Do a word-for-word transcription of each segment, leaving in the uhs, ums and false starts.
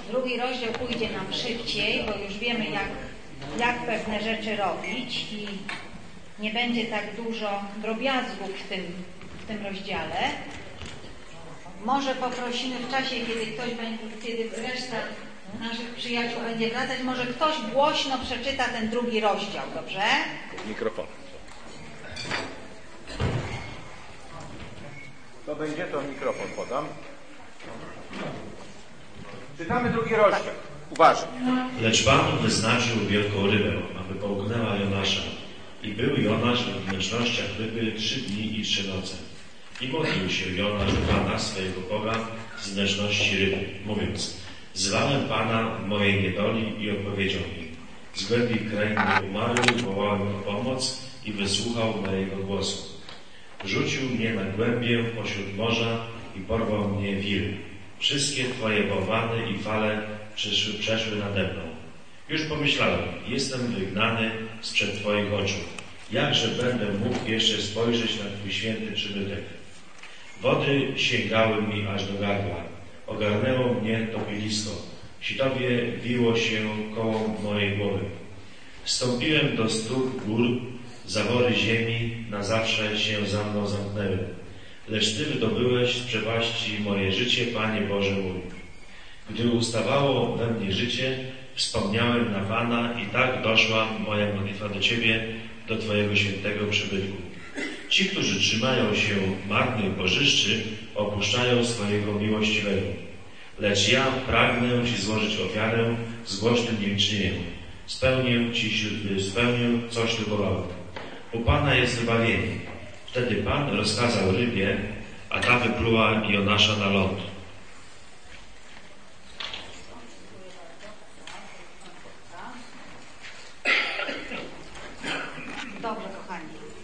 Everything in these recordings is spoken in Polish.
Drugi rozdział pójdzie nam szybciej, bo już wiemy, jak, jak pewne rzeczy robić i nie będzie tak dużo drobiazgów w tym, w tym rozdziale. Może poprosimy w czasie, kiedy ktoś będzie, kiedy reszta naszych przyjaciół będzie wracać, może ktoś głośno przeczyta ten drugi rozdział, dobrze? Mikrofon. To będzie, to mikrofon podam. Czytamy drugi rozdział. Uważaj. Lecz Pan wyznaczył wielką rybę, aby połknęła Jonasza. I był Jonasz w wnętrznościach ryby trzy dni i trzy noce. I modlił się Jonasz do Pana, swojego Boga, z wnętrzności ryby, mówiąc: Zwałem Pana w mojej niedoli i odpowiedział mi. Z głębi krainy umarłych wołałem o pomoc i wysłuchał mojego głosu. Rzucił mnie na głębię pośród morza i porwał mnie wir. Wszystkie Twoje bałwany i fale przeszły, przeszły nade mną. Już pomyślałem, jestem wygnany sprzed Twoich oczu. Jakże będę mógł jeszcze spojrzeć na Twój święty przybytek? Wody sięgały mi aż do gardła. Ogarnęło mnie topielisko. Sitowie wiło się koło mojej głowy. Wstąpiłem do stóp gór, zawory ziemi na zawsze się za mną zamknęły. Lecz Ty wydobyłeś z przepaści moje życie, Panie Boże mój. Gdy ustawało we mnie życie, wspomniałem na Pana i tak doszła moja modlitwa do Ciebie, do Twojego świętego przybytku. Ci, którzy trzymają się marnych bożyszczy, opuszczają swojego miłościwego. Lecz ja pragnę Ci złożyć ofiarę z głośnym dziękczynieniem. Spełnię Ci, spełnię, co ślubowałem. U Pana jest wybawienie. Wtedy Pan rozkazał rybie, a ta wypluła Jonasza na ląd. Dobrze, kochani.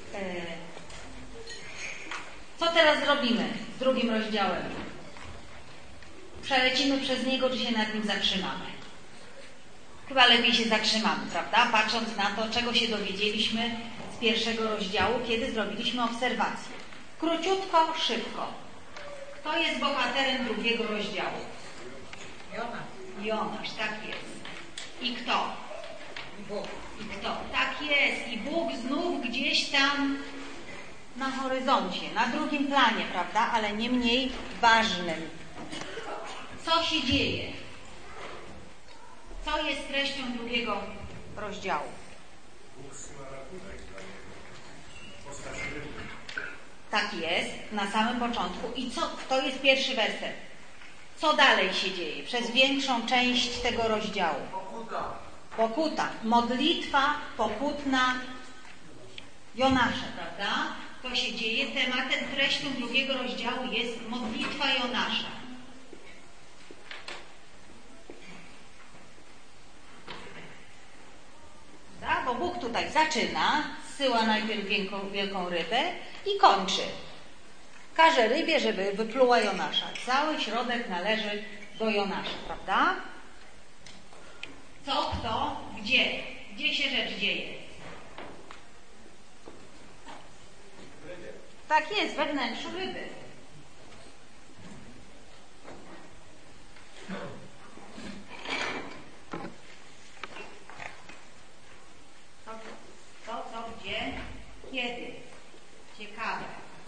Co teraz zrobimy z drugim rozdziałem? Przelecimy przez niego, czy się nad nim zatrzymamy? Chyba lepiej się zatrzymamy, prawda? Patrząc na to, czego się dowiedzieliśmy z pierwszego rozdziału, kiedy zrobiliśmy obserwację. Króciutko, szybko. Kto jest bohaterem drugiego rozdziału? Jonasz. Jonasz, tak jest. I kto? I Bóg. I kto? Tak jest. I Bóg znów gdzieś tam na horyzoncie, na drugim planie, prawda? Ale nie mniej ważnym. Co się dzieje? Co jest treścią drugiego rozdziału? Tak jest, na samym początku. I co? To jest pierwszy werset. Co dalej się dzieje przez większą część tego rozdziału? Pokuta. Pokuta. Modlitwa pokutna Jonasza, prawda? To się dzieje. Tematem, treścią drugiego rozdziału jest modlitwa Jonasza. Tak? Bo Bóg tutaj zaczyna, zsyła najpierw wielką, wielką rybę i kończy. Każe rybie, żeby wypluła Jonasza. Cały środek należy do Jonasza, prawda? Co, kto, gdzie? Gdzie się rzecz dzieje? Tak jest, we wnętrzu ryby. Co, co, gdzie, kiedy? Ciekawe.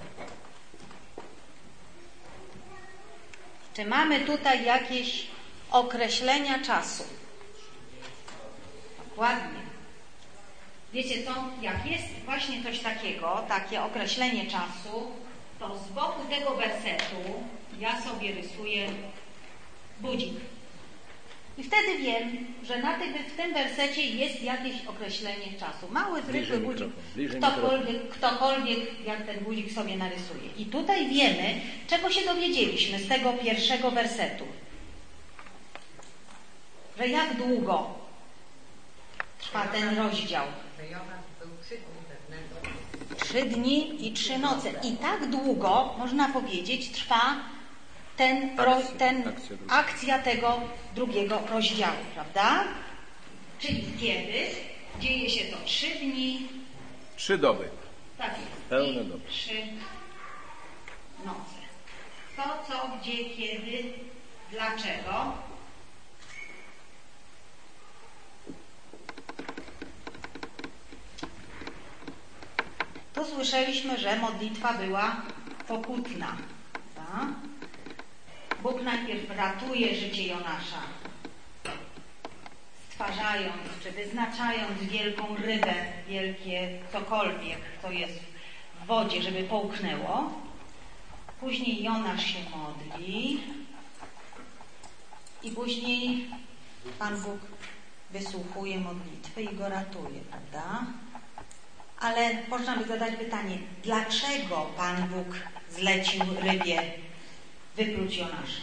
Czy mamy tutaj jakieś określenia czasu? Dokładnie. Wiecie co, jak jest właśnie coś takiego, takie określenie czasu, to z boku tego wersetu ja sobie rysuję budzik. I wtedy wiem, że na tym, w tym wersecie jest jakieś określenie czasu. Mały, zwykły budzik. Ktokolwiek, ktokolwiek jak ten budzik sobie narysuje. I tutaj wiemy, czego się dowiedzieliśmy z tego pierwszego wersetu. Że jak długo trwa ten rozdział? Trzy dni i trzy noce. I tak długo, można powiedzieć, trwa ten, ro, ten akcja tego drugiego rozdziału, prawda? Czyli kiedy dzieje się to trzy dni. Trzy doby. Tak jest. Pełne doby. Trzy noce. To, co, gdzie, kiedy, dlaczego. usłyszeliśmy, że modlitwa była pokutna. Tak? Bóg najpierw ratuje życie Jonasza, stwarzając czy wyznaczając wielką rybę, wielkie cokolwiek, co jest w wodzie, żeby połknęło. Później Jonasz się modli i później Pan Bóg wysłuchuje modlitwy i go ratuje, prawda? Ale można by zadać pytanie, dlaczego Pan Bóg zlecił rybie wypluć Jonasza?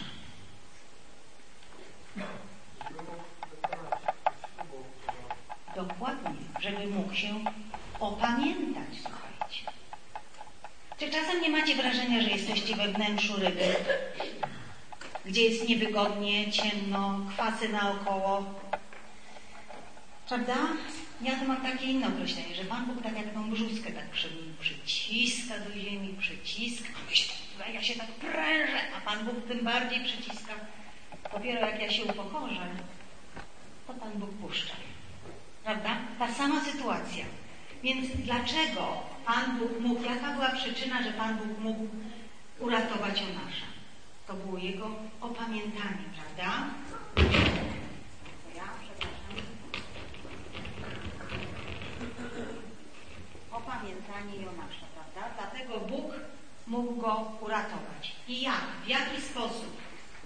Dokładnie, żeby mógł się opamiętać, słuchajcie. Czy czasem nie macie wrażenia, że jesteście we wnętrzu ryby, gdzie jest niewygodnie, ciemno, kwasy naokoło? Prawda? Ja to mam takie inne określenie, że Pan Bóg tak jak tą brzuskę tak przy, przyciska do ziemi, przyciska, ja się tak prężę, a Pan Bóg tym bardziej przyciska. Dopiero jak ja się upokorzę, to Pan Bóg puszcza. Prawda? Ta sama sytuacja. Więc dlaczego Pan Bóg mógł, jaka była przyczyna, że Pan Bóg mógł uratować Jonasza? To było jego opamiętanie, prawda? Ja, przepraszam. Opamiętanie Jonasza, prawda? Dlatego Bóg mógł go uratować. I jak? W jaki sposób?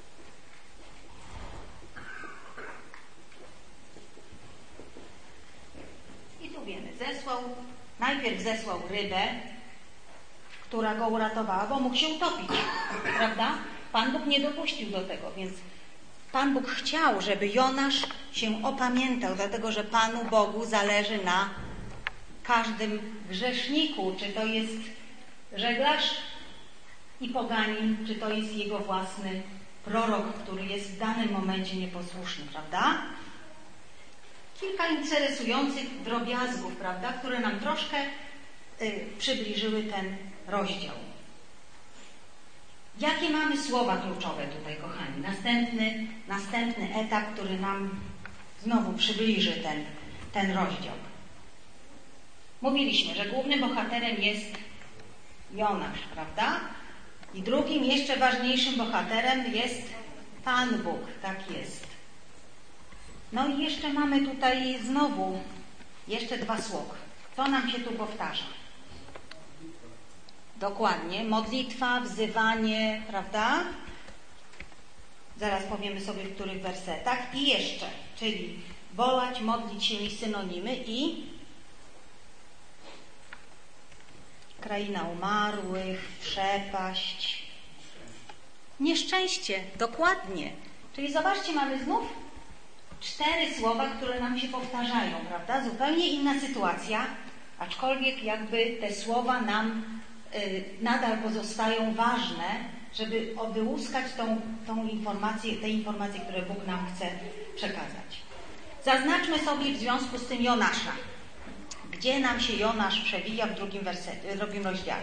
I tu wiemy, zesłał, najpierw zesłał rybę, która go uratowała, bo mógł się utopić, prawda? Pan Bóg nie dopuścił do tego, więc Pan Bóg chciał, żeby Jonasz się opamiętał, dlatego że Panu Bogu zależy na każdym grzeszniku, czy to jest żeglarz i poganin, czy to jest jego własny prorok, który jest w danym momencie nieposłuszny, prawda? Kilka interesujących drobiazgów, prawda, które nam troszkę y, przybliżyły ten rozdział. Jakie mamy słowa kluczowe tutaj, kochani? Następny, następny etap, który nam znowu przybliży ten, ten rozdział. Mówiliśmy, że głównym bohaterem jest Jonasz, prawda? I drugim, jeszcze ważniejszym bohaterem jest Pan Bóg. Tak jest. No i jeszcze mamy tutaj znowu jeszcze dwa słowa. Co nam się tu powtarza? Dokładnie. Modlitwa, wzywanie, prawda? Zaraz powiemy sobie, w których wersetach. I jeszcze, czyli wołać, modlić się i synonimy i kraina umarłych, przepaść, nieszczęście. Dokładnie. Czyli zobaczcie, mamy znów cztery słowa, które nam się powtarzają, prawda? Zupełnie inna sytuacja, aczkolwiek jakby te słowa nam y, nadal pozostają ważne, żeby wyłuskać tą, tą informację, te informacje, które Bóg nam chce przekazać. Zaznaczmy sobie w związku z tym Jonasza. Gdzie nam się Jonasz przewija w drugim wersecie, w drugim rozdziale?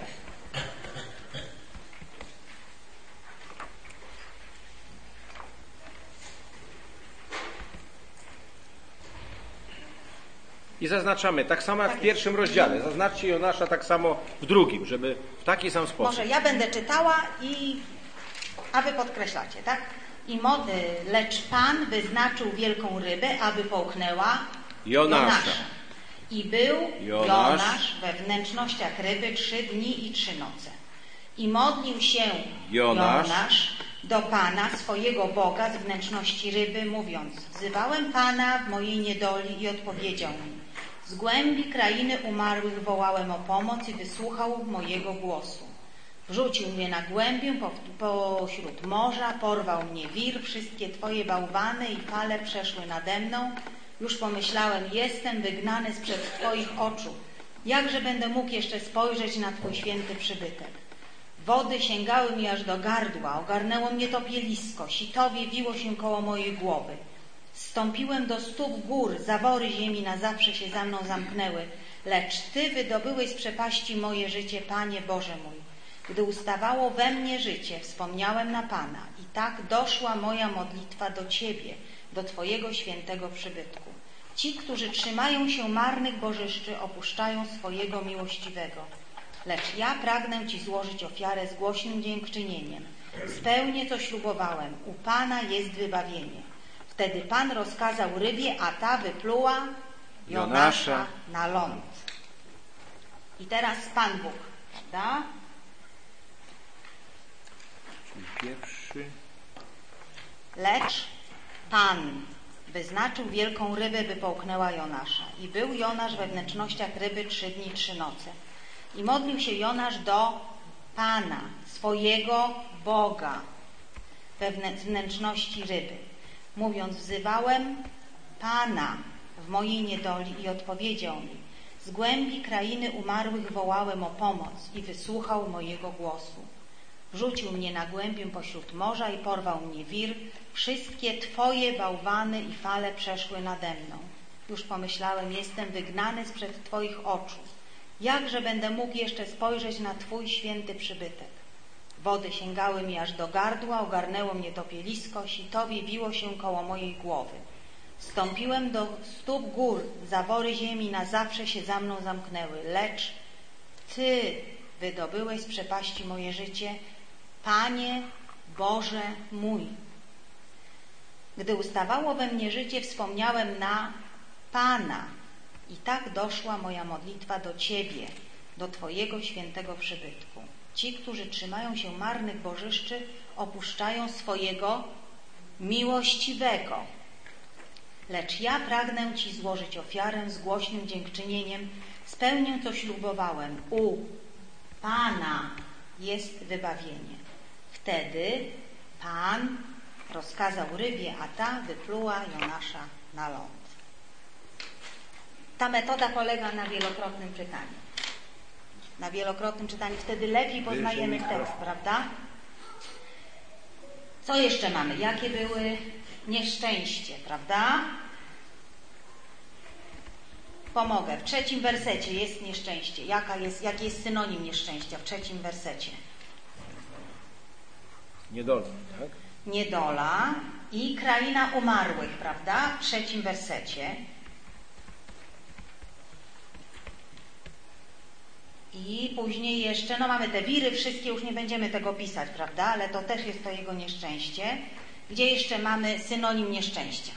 I zaznaczamy, tak samo jak w pierwszym rozdziale. Zaznaczcie Jonasza tak samo w drugim, żeby w taki sam sposób. Może ja będę czytała, i a wy podkreślacie, tak? I mody, lecz Pan wyznaczył wielką rybę, aby połknęła Jonasza. Jonasza. I był Jonasz. Jonasz we wnętrznościach ryby trzy dni i trzy noce. I modlił się Jonasz. Jonasz do Pana, swojego Boga, z wnętrzności ryby, mówiąc: wzywałem Pana w mojej niedoli i odpowiedział mi. Z głębi krainy umarłych wołałem o pomoc i wysłuchał mojego głosu. Wrzucił mnie na głębię pośród morza, porwał mnie wir, wszystkie Twoje bałwany i fale przeszły nade mną. Już pomyślałem, jestem wygnany sprzed Twoich oczu. Jakże będę mógł jeszcze spojrzeć na Twój święty przybytek? Wody sięgały mi aż do gardła, ogarnęło mnie topielisko, sitowie wiło się koło mojej głowy. Zstąpiłem do stóp gór, zawory ziemi na zawsze się za mną zamknęły, lecz Ty wydobyłeś z przepaści moje życie, Panie Boże mój. Gdy ustawało we mnie życie, wspomniałem na Pana i tak doszła moja modlitwa do Ciebie, do Twojego świętego przybytku. Ci, którzy trzymają się marnych bożyszczy, opuszczają swojego miłościwego. Lecz ja pragnę Ci złożyć ofiarę z głośnym dziękczynieniem. Spełnię, co ślubowałem. U Pana jest wybawienie. Wtedy Pan rozkazał rybie, a ta wypluła Jonasza na ląd. I teraz Pan Bóg, prawda? Pierwszy. Lecz Pan wyznaczył wielką rybę, by połknęła Jonasza. I był Jonasz we wnętrznościach ryby trzy dni, trzy noce. I modlił się Jonasz do Pana, swojego Boga, we wnętrzności ryby, mówiąc: wzywałem Pana w mojej niedoli i odpowiedział mi. Z głębi krainy umarłych wołałem o pomoc i wysłuchał mojego głosu. Wrzucił mnie na głębię pośród morza i porwał mnie wir. Wszystkie Twoje bałwany i fale przeszły nade mną. Już pomyślałem, jestem wygnany sprzed Twoich oczu. Jakże będę mógł jeszcze spojrzeć na Twój święty przybytek? Wody sięgały mi aż do gardła, ogarnęło mnie topielisko, sitowie wiło się koło mojej głowy. Wstąpiłem do stóp gór, zawory ziemi na zawsze się za mną zamknęły. Lecz Ty wydobyłeś z przepaści moje życie, Panie Boże mój. Gdy ustawało we mnie życie, wspomniałem na Pana i tak doszła moja modlitwa do Ciebie, do Twojego świętego przybytku. Ci, którzy trzymają się marnych bożyszczy, opuszczają swojego miłościwego. Lecz ja pragnę Ci złożyć ofiarę z głośnym dziękczynieniem. Spełnię, co ślubowałem. U Pana jest wybawienie. Wtedy Pan rozkazał rybie, a ta wypluła Jonasza na ląd. Ta metoda polega na wielokrotnym czytaniu. Na wielokrotnym czytaniu. Wtedy lepiej poznajemy tekst, prawda? Co jeszcze mamy? Jakie były nieszczęście, prawda? Pomogę. W trzecim wersecie jest nieszczęście. Jaka jest, jaki jest synonim nieszczęścia w trzecim wersecie? Niedola, tak? Niedola i kraina umarłych, prawda? W trzecim wersecie. I później jeszcze, no mamy te wiry, wszystkie, już nie będziemy tego pisać, prawda? Ale to też jest to jego nieszczęście. Gdzie jeszcze mamy synonim nieszczęścia?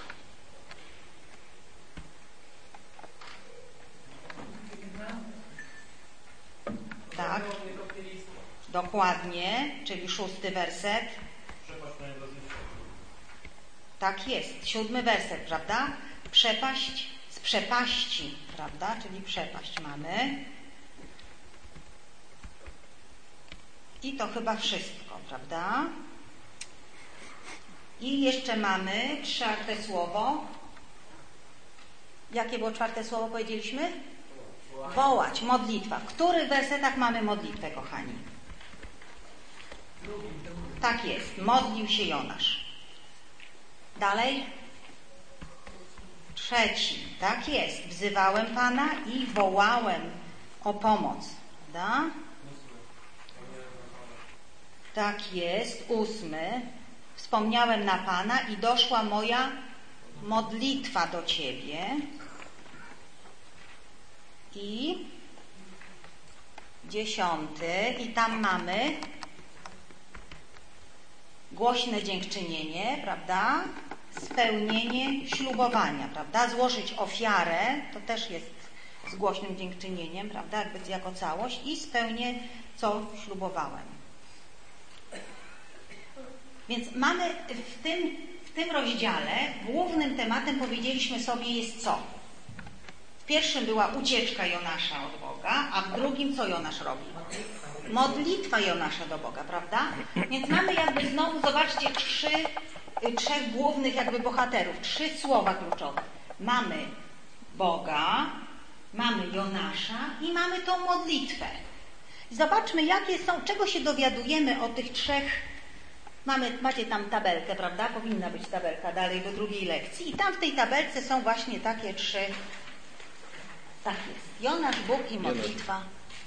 Tak. Dokładnie, czyli szósty werset. Tak jest, siódmy werset, prawda? Przepaść z przepaści, prawda? Czyli przepaść mamy. I to chyba wszystko, prawda? I jeszcze mamy czwarte słowo. Jakie było czwarte słowo, powiedzieliśmy? Wołać, modlitwa. W których wersetach mamy modlitwę, kochani? Tak jest, modlił się Jonasz. Dalej? Trzeci, tak jest. Wzywałem Pana i wołałem o pomoc, prawda? Tak jest. Ósmy. Wspomniałem na Pana i doszła moja modlitwa do Ciebie. I dziesiąty. I tam mamy głośne dziękczynienie, prawda? Spełnienie ślubowania, prawda? Złożyć ofiarę, to też jest z głośnym dziękczynieniem, prawda? Jakby jako całość. I spełnię, co ślubowałem. Więc mamy w tym, w tym rozdziale głównym tematem, powiedzieliśmy sobie, jest co? W pierwszym była ucieczka Jonasza od Boga, a w drugim co Jonasz robi? Modlitwa Jonasza do Boga, prawda? Więc mamy jakby znowu, zobaczcie, trzy, trzech głównych jakby bohaterów, trzy słowa kluczowe. Mamy Boga, mamy Jonasza i mamy tą modlitwę. Zobaczmy, jakie są, czego się dowiadujemy o tych trzech. Mamy, macie tam tabelkę, prawda? Powinna być tabelka dalej do drugiej lekcji. I tam w tej tabelce są właśnie takie trzy. Tak jest. Jonasz, Bóg i modlitwa.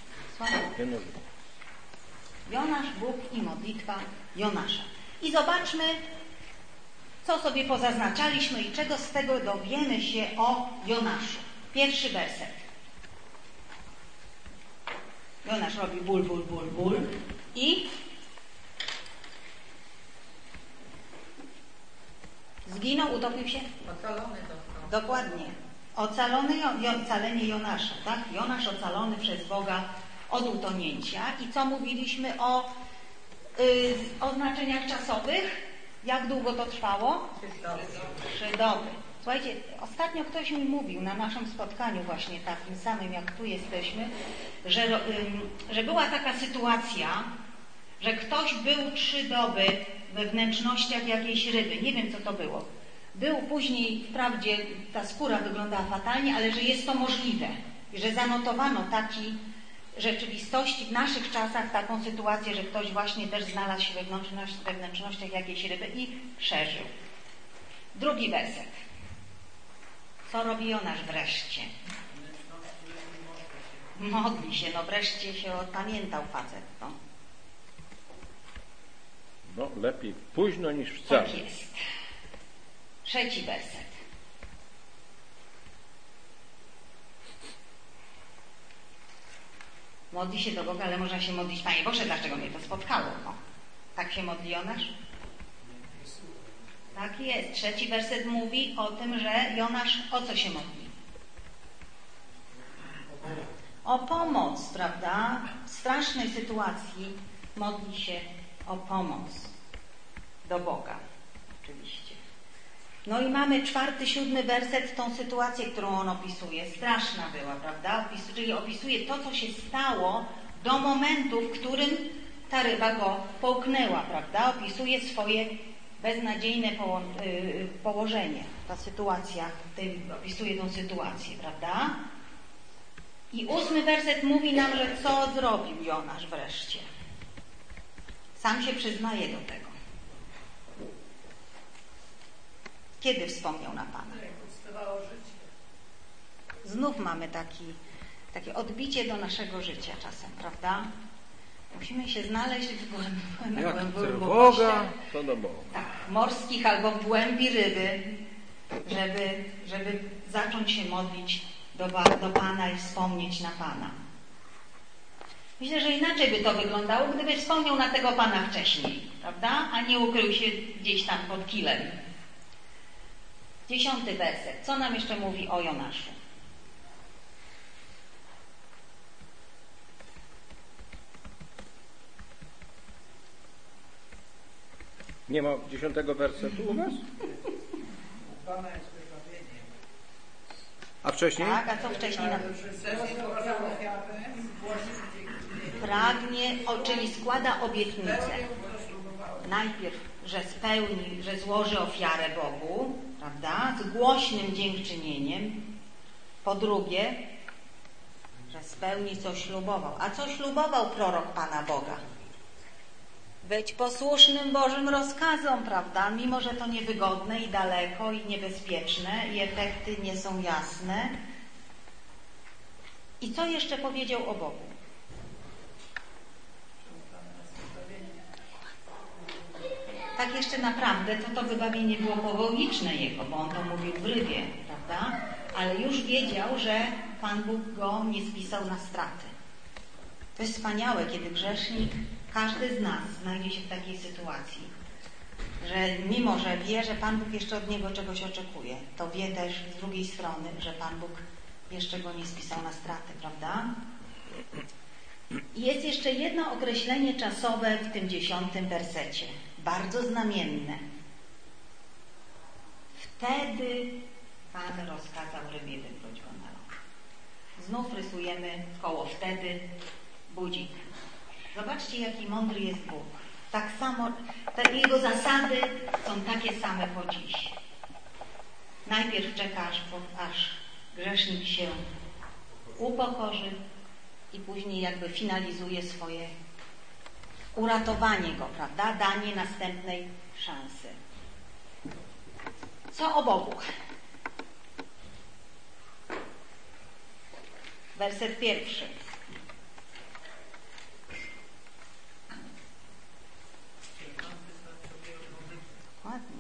Jonasz, Bóg i modlitwa Jonasza. I zobaczmy, co sobie pozaznaczaliśmy i czego z tego dowiemy się o Jonaszu. Pierwszy werset. Jonasz robi ból, ból, ból, ból i zginął, utopił się? Ocalony został. Dokładnie. Ocalony, ocalenie Jonasza, tak? Jonasz ocalony przez Boga od utonięcia. I co mówiliśmy o yy, oznaczeniach czasowych? Jak długo to trwało? Trzy doby. Słuchajcie, ostatnio ktoś mi mówił na naszym spotkaniu właśnie takim samym, jak tu jesteśmy, że, yy, że była taka sytuacja, że ktoś był trzy doby we wnętrznościach jakiejś ryby. Nie wiem, co to było. Był później, wprawdzie ta skóra wyglądała fatalnie, ale że jest to możliwe. I że zanotowano taki rzeczywistości w naszych czasach taką sytuację, że ktoś właśnie też znalazł się we, wnętrzności, we wnętrznościach jakiejś ryby i przeżył. Drugi werset. Co robi Jonasz wreszcie? Modli się, no wreszcie się opamiętał facet. No. No, lepiej późno niż wcale. Tak jest. Trzeci werset. Modli się do Boga, ale można się modlić, Panie Boże, dlaczego mnie to spotkało? No. Tak się modli Jonasz? Tak jest. Trzeci werset mówi o tym, że Jonasz o co się modli? O pomoc, prawda? W strasznej sytuacji modli się o pomoc do Boga. Oczywiście. No i mamy czwarty, siódmy werset, tą sytuację, którą on opisuje. Straszna była, prawda? Opis, czyli opisuje to, co się stało do momentu, w którym ta ryba go połknęła, prawda? Opisuje swoje beznadziejne poło yy, położenie. Ta sytuacja, ty, opisuje tą sytuację, prawda? I ósmy werset mówi nam, że co zrobił Jonasz wreszcie. Sam się przyznaje do tego. Kiedy wspomniał na Pana? Znów mamy taki, takie odbicie do naszego życia czasem, prawda? Musimy się znaleźć w głębi, Jak głębi, chce Boga, to do Boga. tak, morskich albo w głębi ryby, żeby, żeby zacząć się modlić do, do Pana i wspomnieć na Pana. Myślę, że inaczej by to wyglądało, gdyby wspomniał na tego Pana wcześniej, prawda? A nie ukrył się gdzieś tam pod kilem. Dziesiąty werset. Co nam jeszcze mówi o Jonaszu? Nie ma dziesiątego wersetu u was? A wcześniej? Tak, a co wcześniej? Na... Pragnie, o, czyli składa obietnicę. Najpierw, że spełni, że złoży ofiarę Bogu, prawda? Z głośnym dziękczynieniem. Po drugie, że spełni, co ślubował. A co ślubował prorok Pana Boga? Być posłusznym Bożym rozkazom, prawda? Mimo, że to niewygodne i daleko i niebezpieczne i efekty nie są jasne. I co jeszcze powiedział o Bogu? Tak jeszcze naprawdę to to wybawienie było połowiczne jego, bo on to mówił w rybie, prawda? Ale już wiedział, że Pan Bóg go nie spisał na straty. To jest wspaniałe, kiedy grzesznik, każdy z nas znajdzie się w takiej sytuacji, że mimo, że wie, że Pan Bóg jeszcze od niego czegoś oczekuje, to wie też z drugiej strony, że Pan Bóg jeszcze go nie spisał na straty, prawda? I jest jeszcze jedno określenie czasowe w tym dziesiątym wersecie, bardzo znamienne. Wtedy Pan rozkazał rybie wypluć go na ląd. Znów rysujemy koło wtedy budzik. Zobaczcie, jaki mądry jest Bóg. Tak samo, te jego zasady są takie same po dziś. Najpierw czeka, aż, aż grzesznik się upokorzy i później jakby finalizuje swoje uratowanie go, prawda? Danie następnej szansy. Co o Bogu? Werset pierwszy. Ładnie.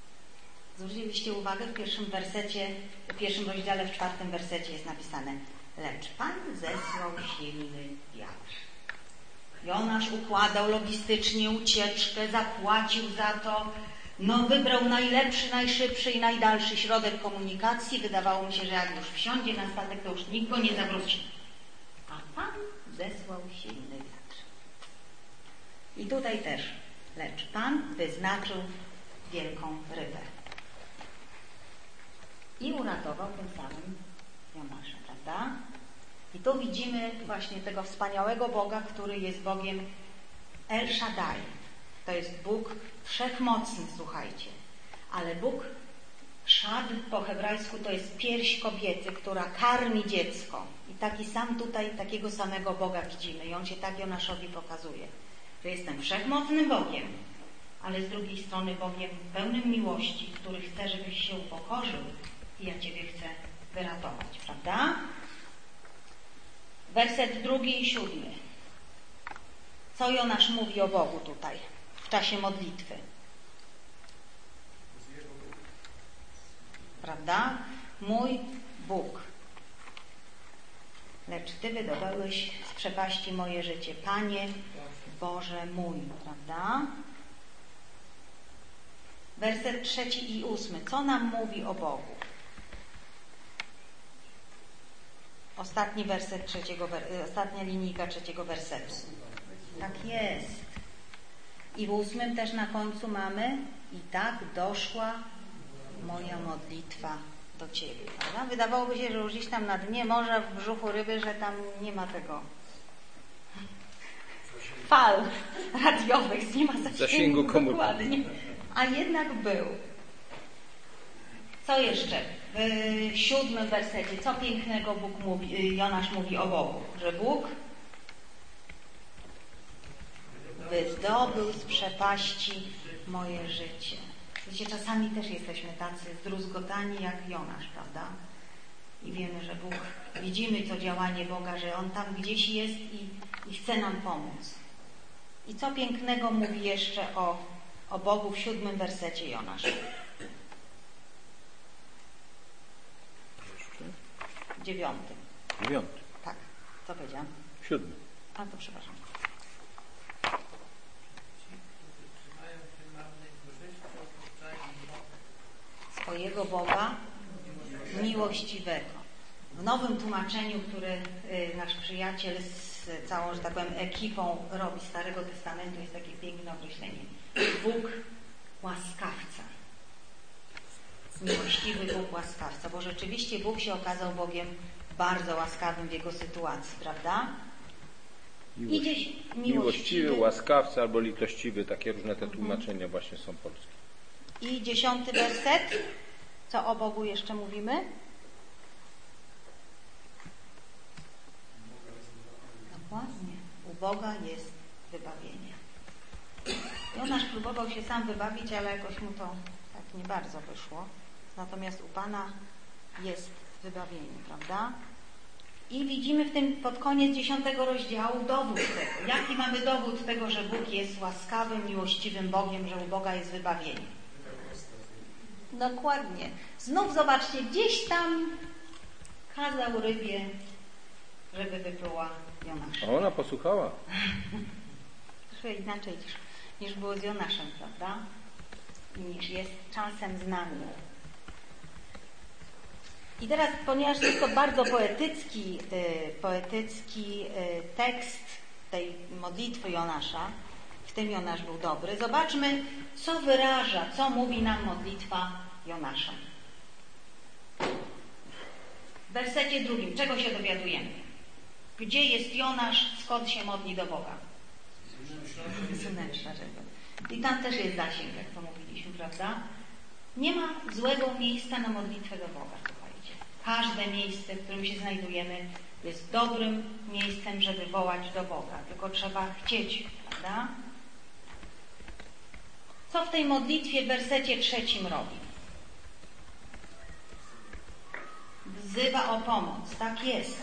Zwróciliście uwagę, w pierwszym wersecie, w pierwszym rozdziale, w czwartym wersecie jest napisane: lecz Pan zesłał silny wiatr. Jonasz układał logistycznie ucieczkę, zapłacił za to, no wybrał najlepszy, najszybszy i najdalszy środek komunikacji. Wydawało mi się, że jak już wsiądzie na statek, to już nikt go nie zawróci. A Pan zesłał silny wiatr. I tutaj też, lecz Pan wyznaczył wielką rybę. I uratował tym samym Jonasza, prawda? I tu widzimy właśnie tego wspaniałego Boga, który jest Bogiem El Shaddai. To jest Bóg wszechmocny, słuchajcie. Ale Bóg Szad po hebrajsku to jest pierś kobiety, która karmi dziecko. I taki sam tutaj, takiego samego Boga widzimy. I On się tak Jonaszowi pokazuje, że jestem wszechmocnym Bogiem, ale z drugiej strony Bogiem pełnym miłości, który chce, żebyś się upokorzył i ja Ciebie chcę wyratować, prawda? Werset drugi i siódmy. Co Jonasz mówi o Bogu tutaj w czasie modlitwy? Prawda? Mój Bóg. Lecz Ty wydobyłeś z przepaści moje życie. Panie Boże mój. Prawda? Werset trzeci i ósmy. Co nam mówi o Bogu? Ostatni werset trzeciego, ostatnia linijka trzeciego wersetu. Tak jest. I w ósmym też na końcu mamy i tak doszła moja modlitwa do Ciebie. Prawda? Wydawałoby się, że już gdzieś tam na dnie morza, w brzuchu ryby, że tam nie ma tego fal radiowych, nie ma zasięgu, zasięgu komórki. Dokładnie. A jednak był. Co jeszcze? W siódmym wersecie, co pięknego Bóg mówi, Jonasz mówi o Bogu? Że Bóg wydobył z przepaści moje życie. Wiecie, czasami też jesteśmy tacy zdruzgotani jak Jonasz, prawda? I wiemy, że Bóg, widzimy to działanie Boga, że On tam gdzieś jest i, i chce nam pomóc. I co pięknego mówi jeszcze o, o Bogu w siódmym wersecie Jonasz? Dziewiątym. Dziewiąty. Tak. Co powiedziałam? Siódmy. A to przepraszam. Swojego Boga miłościwego. W nowym tłumaczeniu, który nasz przyjaciel z całą, że tak powiem, ekipą robi Starego Testamentu, jest takie piękne określenie. Bóg łaskawca. Miłościwy Bóg łaskawca, bo rzeczywiście Bóg się okazał Bogiem bardzo łaskawym w jego sytuacji, prawda? Miłość, Idzie miłościwy, miłościwy, łaskawcy albo litościwy, takie różne te tłumaczenia właśnie są polskie. I dziesiąty werset. Co o Bogu jeszcze mówimy? Dokładnie. U Boga jest wybawienie. Jonasz próbował się sam wybawić, ale jakoś mu to tak nie bardzo wyszło. Natomiast u Pana jest wybawienie, prawda? I widzimy w tym pod koniec dziesiątego rozdziału dowód tego. Jaki mamy dowód tego, że Bóg jest łaskawym, miłościwym Bogiem, że u Boga jest wybawienie? Dokładnie. Znów zobaczcie, gdzieś tam kazał rybie, żeby wypluła Jonasza. A ona posłuchała. Trochę inaczej niż, niż było z Jonaszem, prawda? I niż jest czasem z nami. I teraz, ponieważ jest to bardzo poetycki, y, poetycki y, tekst tej modlitwy Jonasza, w tym Jonasz był dobry, zobaczmy, co wyraża, co mówi nam modlitwa Jonasza. W wersecie drugim, czego się dowiadujemy? Gdzie jest Jonasz, skąd się modli do Boga? Z wnętrza ryby. I tam też jest zasięg, jak to mówiliśmy, prawda? Nie ma złego miejsca na modlitwę do Boga, słuchajcie. Każde miejsce, w którym się znajdujemy, jest dobrym miejscem, żeby wołać do Boga. Tylko trzeba chcieć, prawda? Co w tej modlitwie w wersecie trzecim robi? Wzywa o pomoc. Tak jest.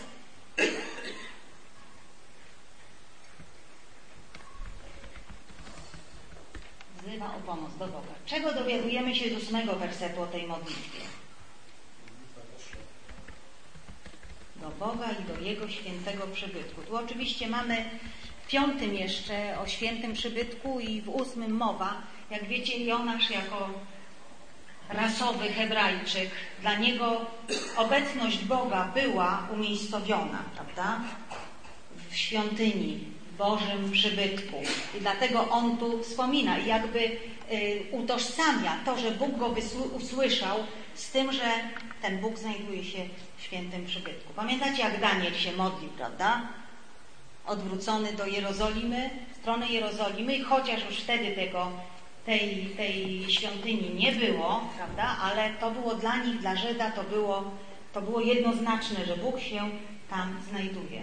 Wzywa o pomoc do Boga. Czego dowiadujemy się z ósmego wersetu o tej modlitwie? do Boga i do Jego świętego przybytku. Tu oczywiście mamy w piątym jeszcze o świętym przybytku i w ósmym mowa. Jak wiecie, Jonasz jako rasowy Hebrajczyk, dla niego obecność Boga była umiejscowiona, prawda? W świątyni, w Bożym przybytku. I dlatego on tu wspomina i jakby y, utożsamia to, że Bóg go usłyszał z tym, że ten Bóg znajduje się w świętym przybytku. Pamiętacie, jak Daniel się modlił, prawda? Odwrócony do Jerozolimy, w stronę Jerozolimy, i chociaż już wtedy tego, tej, tej świątyni nie było, prawda? Ale to było dla nich, dla Żyda, to było, to było jednoznaczne, że Bóg się tam znajduje.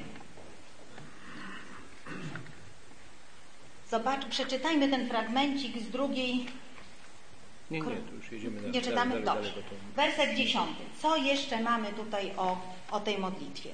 Zobacz, przeczytajmy ten fragmencik z drugiej. Nie, nie, to już jedziemy dalej. Nie czytamy? Dalej, Dobrze. dalej, Werset dziesiąty. Co jeszcze mamy tutaj o, o tej modlitwie?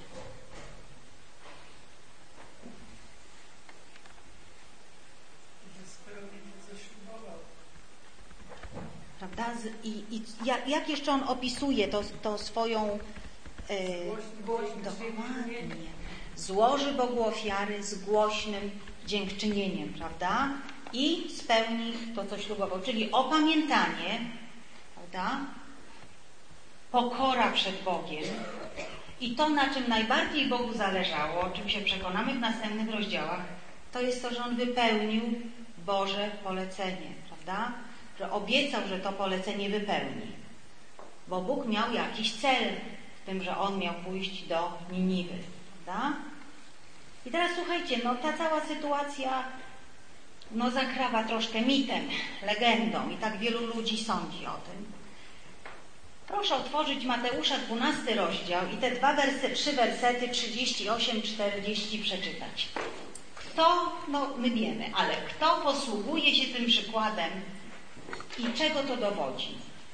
Prawda? I, i jak, jak jeszcze on opisuje to, to swoją yy, dokładnie. Złoży Bogu ofiary z głośnym dziękczynieniem, prawda? I spełni to, co ślubował, czyli opamiętanie, prawda? Pokora przed Bogiem i to, na czym najbardziej Bogu zależało, o czym się przekonamy w następnych rozdziałach, to jest to, że On wypełnił Boże polecenie, prawda? Że obiecał, że to polecenie wypełni, bo Bóg miał jakiś cel w tym, że On miał pójść do Niniwy, prawda? I teraz słuchajcie, no ta cała sytuacja no zakrawa troszkę mitem, legendą i tak wielu ludzi sądzi o tym. Proszę otworzyć Mateusza dwunasty rozdział i te dwa wersy, trzy wersety trzydzieści osiem czterdzieści przeczytać. Kto, no my wiemy, ale kto posługuje się tym przykładem i czego to dowodzi?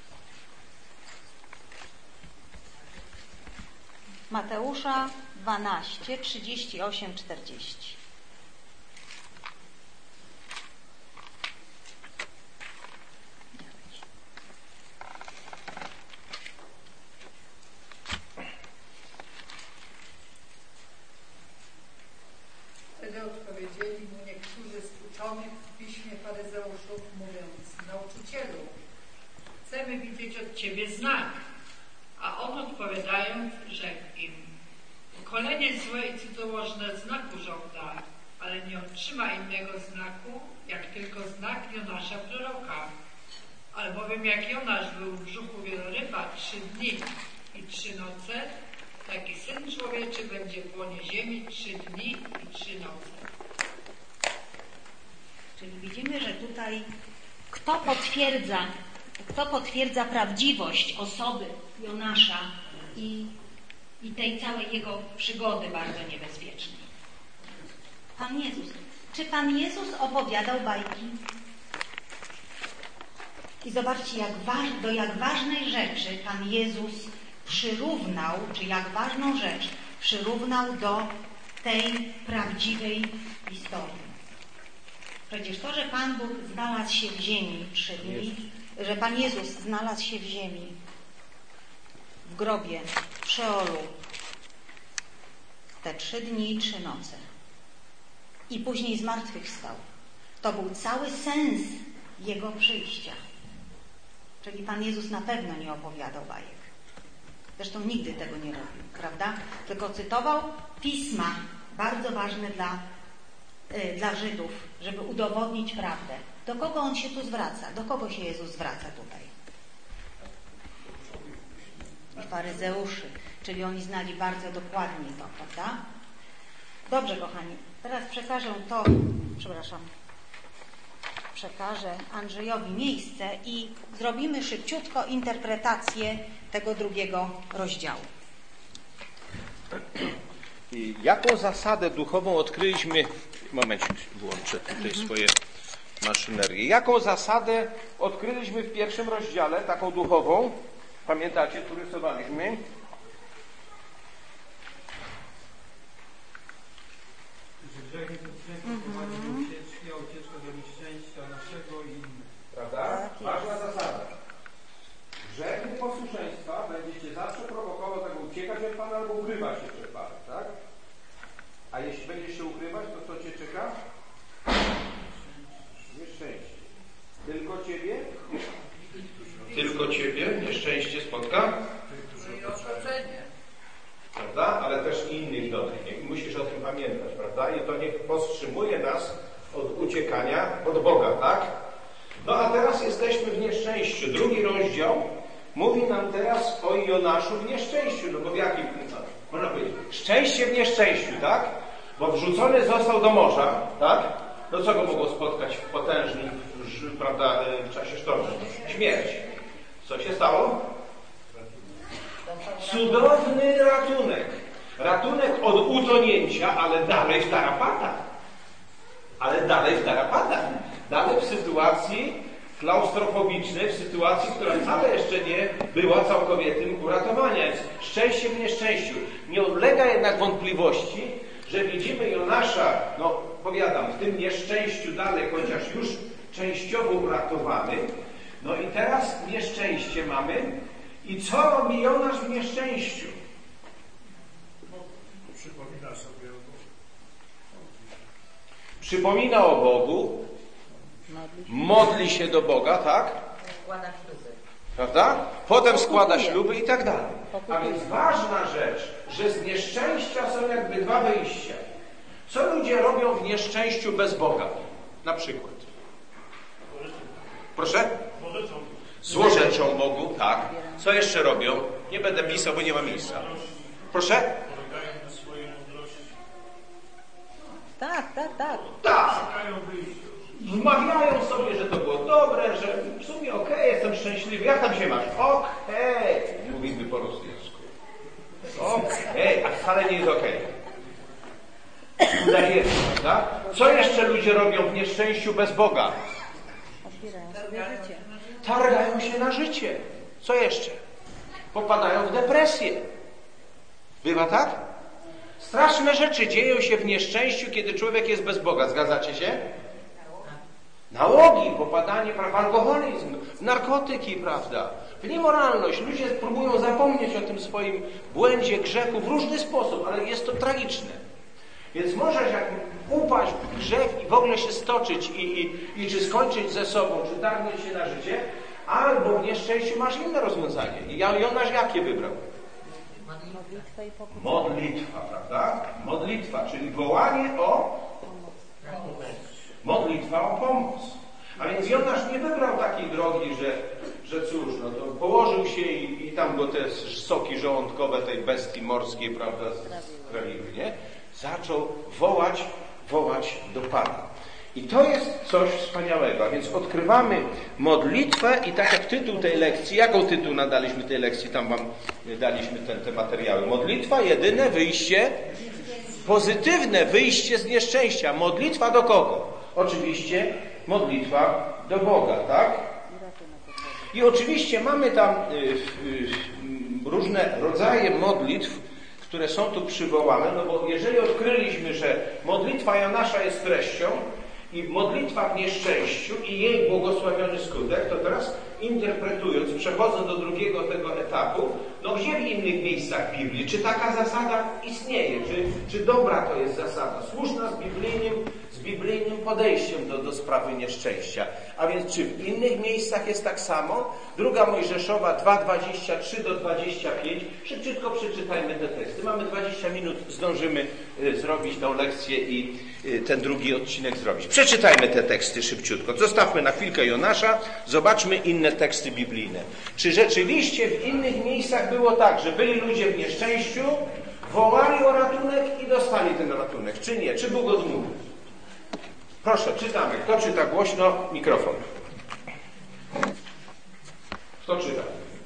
Mateusza dwanaście, trzydzieści osiem czterdzieści. Wtedy odpowiedzieli mu niektórzy z uczonych w piśmie faryzeuszów, mówiąc: Nauczycielu, chcemy widzieć od Ciebie znak. A on odpowiadając, rzekł im: pokolenie złe i cudzołożne znaku żąda, ale nie otrzyma innego znaku, jak tylko znak Jonasza proroka. Albowiem jak Jonasz był w brzuchu wieloryba trzy dni i trzy noce, taki Syn Człowieczy będzie w łonie ziemi trzy dni i trzy noce. Czyli widzimy, że tutaj kto potwierdza, kto potwierdza prawdziwość osoby Jonasza i, i tej całej jego przygody bardzo niebezpiecznej? Pan Jezus. Czy Pan Jezus opowiadał bajki? I zobaczcie, jak waż, do jak ważnej rzeczy Pan Jezus przyrównał, czy jak ważną rzecz przyrównał do tej prawdziwej historii. Przecież to, że Pan Bóg znalazł się w ziemi trzy dni, że Pan Jezus znalazł się w ziemi, w grobie, w Szeolu, te trzy dni i trzy noce i później zmartwychwstał. To był cały sens Jego przyjścia. Czyli Pan Jezus na pewno nie opowiadał bajek. Zresztą nigdy tego nie robił, prawda? Tylko cytował pisma, bardzo ważne dla, yy, dla Żydów, żeby udowodnić prawdę. Do kogo On się tu zwraca? Do kogo się Jezus zwraca tutaj? I faryzeuszy, czyli oni znali bardzo dokładnie to, prawda? Dobrze, kochani, teraz przekażę to, przepraszam, przekażę Andrzejowi miejsce i zrobimy szybciutko interpretację tego drugiego rozdziału. I jaką zasadę duchową odkryliśmy... Moment, włączę tutaj swoje maszynerię. Jaką zasadę odkryliśmy w pierwszym rozdziale, taką duchową? Pamiętacie, tu rysowaliśmy? Grzech nieposłuszeństwo prowadzi do ucieczki, a ucieczka do nieszczęścia naszego i innych. Prawda? Ważna zasada. Grzech nieposłuszeństwa będzie cię zawsze prowokował tak uciekać od Pana albo ukrywać się przed A jeśli będziesz się ukrywać, to co cię czeka? Nieszczęście. Tylko ciebie? Tylko ciebie nieszczęście spotka? I otoczenie. Prawda? Ale też i innych dobrych. Musisz o tym pamiętać, prawda? I to niech powstrzymuje nas od uciekania od Boga, tak? No a teraz jesteśmy w nieszczęściu. Drugi rozdział mówi nam teraz o Jonaszu w nieszczęściu. No bo w jakim, no, można powiedzieć, szczęście w nieszczęściu, tak? Bo wrzucony został do morza, tak? No co go mogło spotkać w potężnym, prawda, w czasie sztormu? Śmierć. Co się stało? Cudowny ratunek. Ratunek od utonięcia, ale dalej w tarapatach. Ale dalej w tarapatach. Dalej w sytuacji klaustrofobicznej, w sytuacji, która wcale jeszcze nie była całkowitym uratowania. Jest szczęście w nieszczęściu. Nie ulega jednak wątpliwości, że widzimy Jonasza, no powiadam, w tym nieszczęściu dalej, chociaż już częściowo uratowany. No i teraz nieszczęście mamy. I co robi Jonasz w nieszczęściu? Przypomina sobie o Bogu. Przypomina o Bogu, modli się do Boga, tak? Składa śluby. Prawda? Potem składa śluby i tak dalej. A więc ważna rzecz, że z nieszczęścia są jakby dwa wyjścia. Co ludzie robią w nieszczęściu bez Boga? Na przykład. Proszę? Złorzeczą Bogu, tak. Co jeszcze robią? Nie będę pisał, bo nie ma miejsca. Proszę? Polegają na swojej mądrości. Tak, tak, tak. Tak. Szukają wyjścia. Wmawiają sobie, że to było dobre, że w sumie okej, okay, jestem szczęśliwy. Jak tam się masz? Okej. Okay. Mówimy po rosyjsku. Okej, okay. A wcale nie jest okej. Okay. Udaje, prawda? Co jeszcze ludzie robią w nieszczęściu bez Boga? Otwierają sobie życie. Targają się na życie. Co jeszcze? Popadają w depresję. Bywa tak? Straszne rzeczy dzieją się w nieszczęściu, kiedy człowiek jest bez Boga. Zgadzacie się? Nałogi, popadanie w alkoholizm, w narkotyki, prawda? W niemoralność. Ludzie próbują zapomnieć o tym swoim błędzie, grzechu w różny sposób, ale jest to tragiczne. Więc możesz jak upaść w grzech i w ogóle się stoczyć i, i, i czy skończyć ze sobą, czy targnąć się na życie, albo w nieszczęściu masz inne rozwiązanie. I Jonasz jakie wybrał? Modlitwa i pokój. Modlitwa, prawda? Modlitwa, czyli wołanie o modlitwa o pomoc. A więc Jonasz nie wybrał takiej drogi, że, że cóż, no to położył się i, i tam go te soki żołądkowe tej bestii morskiej, prawda, sprawiły, nie? Zaczął wołać, wołać do Pana. I to jest coś wspaniałego. A więc odkrywamy modlitwę i tak jak tytuł tej lekcji, jaką tytuł nadaliśmy tej lekcji, tam wam daliśmy ten, te materiały. Modlitwa, jedyne wyjście, pozytywne wyjście z nieszczęścia. Modlitwa do kogo? Oczywiście modlitwa do Boga, tak? I oczywiście mamy tam y, y, y, różne rodzaje modlitw, które są tu przywołane, no bo jeżeli odkryliśmy, że modlitwa Jonasza jest treścią i modlitwa w nieszczęściu i jej błogosławiony skutek, to teraz interpretując, przechodząc do drugiego tego etapu, no gdzie w innych miejscach Biblii, czy taka zasada istnieje, czy, czy dobra to jest zasada, słuszna z biblijnym, z biblijnym podejściem do, do sprawy nieszczęścia. A więc czy w innych miejscach jest tak samo? Druga Mojżeszowa dwa, dwadzieścia trzy do dwudziestu pięciu. Szybciutko przeczytajmy te teksty. Mamy dwadzieścia minut, zdążymy y, zrobić tą lekcję i y, ten drugi odcinek zrobić. Przeczytajmy te teksty szybciutko. Zostawmy na chwilkę Jonasza, zobaczmy inne teksty biblijne. Czy rzeczywiście w innych miejscach było tak, że byli ludzie w nieszczęściu, wołali o ratunek i dostali ten ratunek, czy nie? Czy Bóg odmówił? Proszę, czytamy. Kto czyta głośno? Mikrofon. Kto czyta?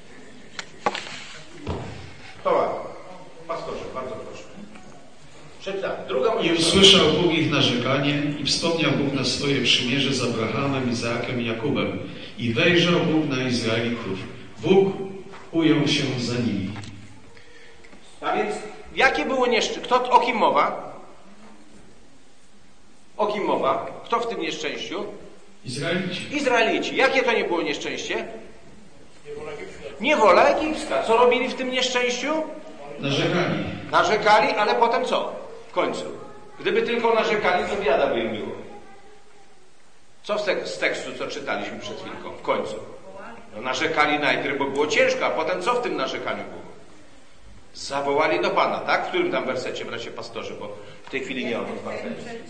Kto ładnie? Pastorze, bardzo proszę. Przeczytamy. Druga I usłyszał Bóg ich narzekanie i wspomniał Bóg na swoje przymierze z Abrahamem, Izaakiem i Jakubem. I wejrzał Bóg na Izraelitów. Bóg ujął się za nimi. A więc jakie było nieszczęście? Kto, o kim mowa? O kim mowa? Kto w tym nieszczęściu? Izraelici. Izraelici. Jakie to nie było nieszczęście? Niewola egipska. Co robili w tym nieszczęściu? Narzekali. Narzekali, ale potem co? W końcu. Gdyby tylko narzekali, to biada by im było. Co z tekstu, co czytaliśmy przed chwilką, w końcu? No, narzekali najpierw, bo było ciężko, a potem co w tym narzekaniu było? Zawołali do Pana, tak? W którym tam wersecie, bracie pastorzy, bo w tej chwili nie mam otwartego.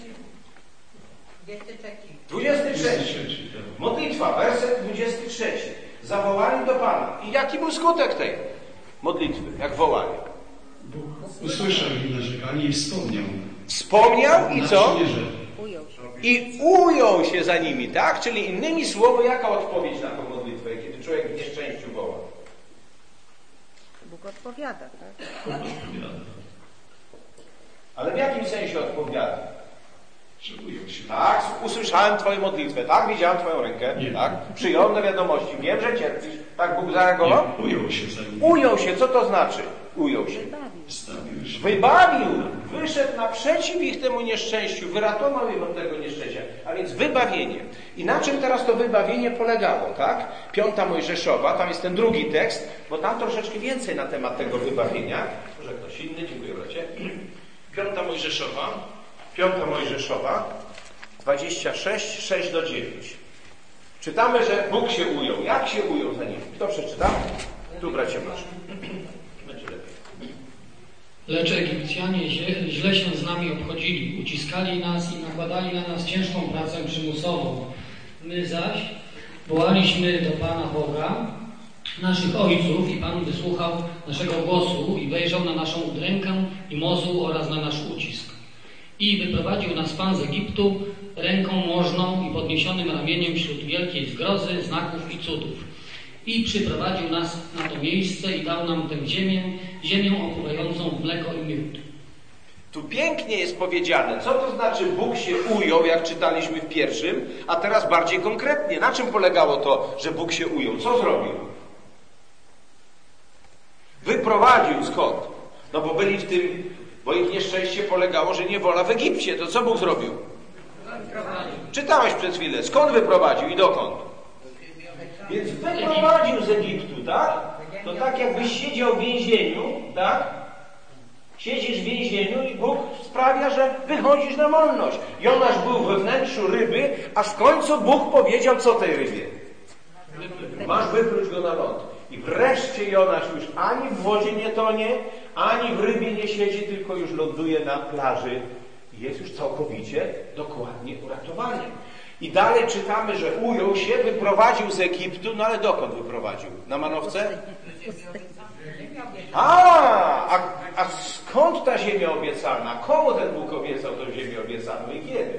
dwudziesty trzeci. Modlitwa, werset dwudziesty trzeci. Zawołali do Pana. I jaki był skutek tej modlitwy, jak wołali? Bóg usłyszał ich narzekanie i wspomniał. Wspomniał i co? Ujął się. I ujął się za nimi, tak? Czyli innymi słowy, jaka odpowiedź na tą modlitwę, kiedy człowiek w nieszczęściu woła? Bóg odpowiada, tak? Ale w jakim sensie odpowiada? Że ujął się. Tak, usłyszałem Twoją modlitwę, tak, widziałem Twoją rękę, Nie. tak, przyjąłem do wiadomości, wiem, że cierpisz, tak Bóg zareagował? Nie, ujął się za nimi. Ujął się, co to znaczy? Ujął się. Stawił się. Wybawił, wyszedł naprzeciw ich temu nieszczęściu, wyratował ich od tego nieszczęścia, a więc wybawienie. I na czym teraz to wybawienie polegało, tak? Piąta Mojżeszowa, tam jest ten drugi tekst, bo tam troszeczkę więcej na temat tego wybawienia. Może ktoś inny, dziękuję bracie. Piąta Mojżeszowa, Piąta Mojżeszowa, dwadzieścia sześć, sześć do dziewięć. Czytamy, że Bóg się ujął. Jak się ujął za nim? Kto przeczyta? Tu bracie proszę. Będzie lepiej. Lecz Egipcjanie źle, źle się z nami obchodzili, uciskali nas i nakładali na nas ciężką pracę przymusową. My zaś wołaliśmy do Pana Boga, naszych ojców, i Pan wysłuchał naszego głosu i wejrzał na naszą udrękę i mozuł oraz na nasz ucisk. I wyprowadził nas Pan z Egiptu ręką możną i podniesionym ramieniem wśród wielkiej zgrozy, znaków i cudów. I przyprowadził nas na to miejsce i dał nam tę ziemię, ziemię opływającą w mleko i miód. Tu pięknie jest powiedziane, co to znaczy Bóg się ujął, jak czytaliśmy w pierwszym, a teraz bardziej konkretnie. Na czym polegało to, że Bóg się ujął? Co zrobił? Wyprowadził skąd? No bo byli w tym, bo ich nieszczęście polegało, że niewola w Egipcie. To co Bóg zrobił? Czytałeś przed chwilę. Skąd wyprowadził i dokąd? Więc wyprowadził z Egiptu, tak? To tak jakbyś siedział w więzieniu, tak? Siedzisz w więzieniu i Bóg sprawia, że wychodzisz na wolność. Jonasz był we wnętrzu ryby, a w końcu Bóg powiedział, co tej rybie? Masz wypluć go na ląd. I wreszcie Jonasz już ani w wodzie nie tonie, ani w rybie nie siedzi, tylko już ląduje na plaży. I jest już całkowicie, dokładnie uratowany. I dalej czytamy, że ujął się, wyprowadził z Egiptu, no ale dokąd wyprowadził? Na manowce? A, a, a skąd ta ziemia obiecana? Komu ten Bóg obiecał tę ziemię obiecaną i kiedy?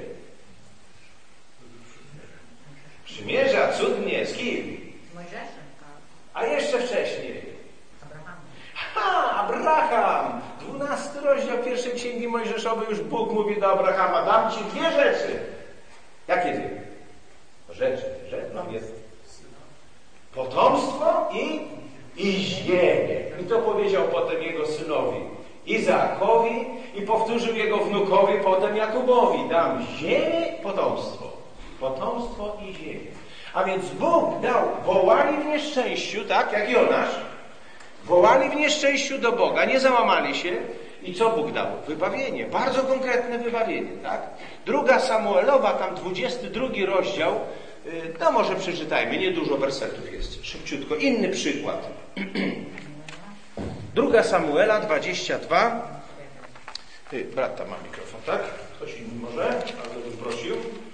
Przymierza cudnie z kim? A jeszcze wcześniej. Ha, Abraham! Dwunasty rozdział pierwszej Księgi Mojżeszowej już Bóg mówi do Abrahama, dam ci dwie rzeczy. Jakie dwie? Rzeczy, że no jest potomstwo i, i ziemię. I to powiedział potem jego synowi Izaakowi i powtórzył jego wnukowi, potem Jakubowi. Dam ziemię, potomstwo. Potomstwo i ziemię. A więc Bóg dał, wołali w nieszczęściu, tak jak Jonasz, wołali w nieszczęściu do Boga, nie załamali się. I co Bóg dał? Wybawienie. Bardzo konkretne wybawienie, tak? Druga Samuelowa, tam dwudziesty drugi rozdział, no może przeczytajmy, niedużo wersetów jest, szybciutko. Inny przykład. Druga Samuela, dwadzieścia dwa. Brat tam ma mikrofon, tak? Ktoś inny może? Bardzo bym prosił.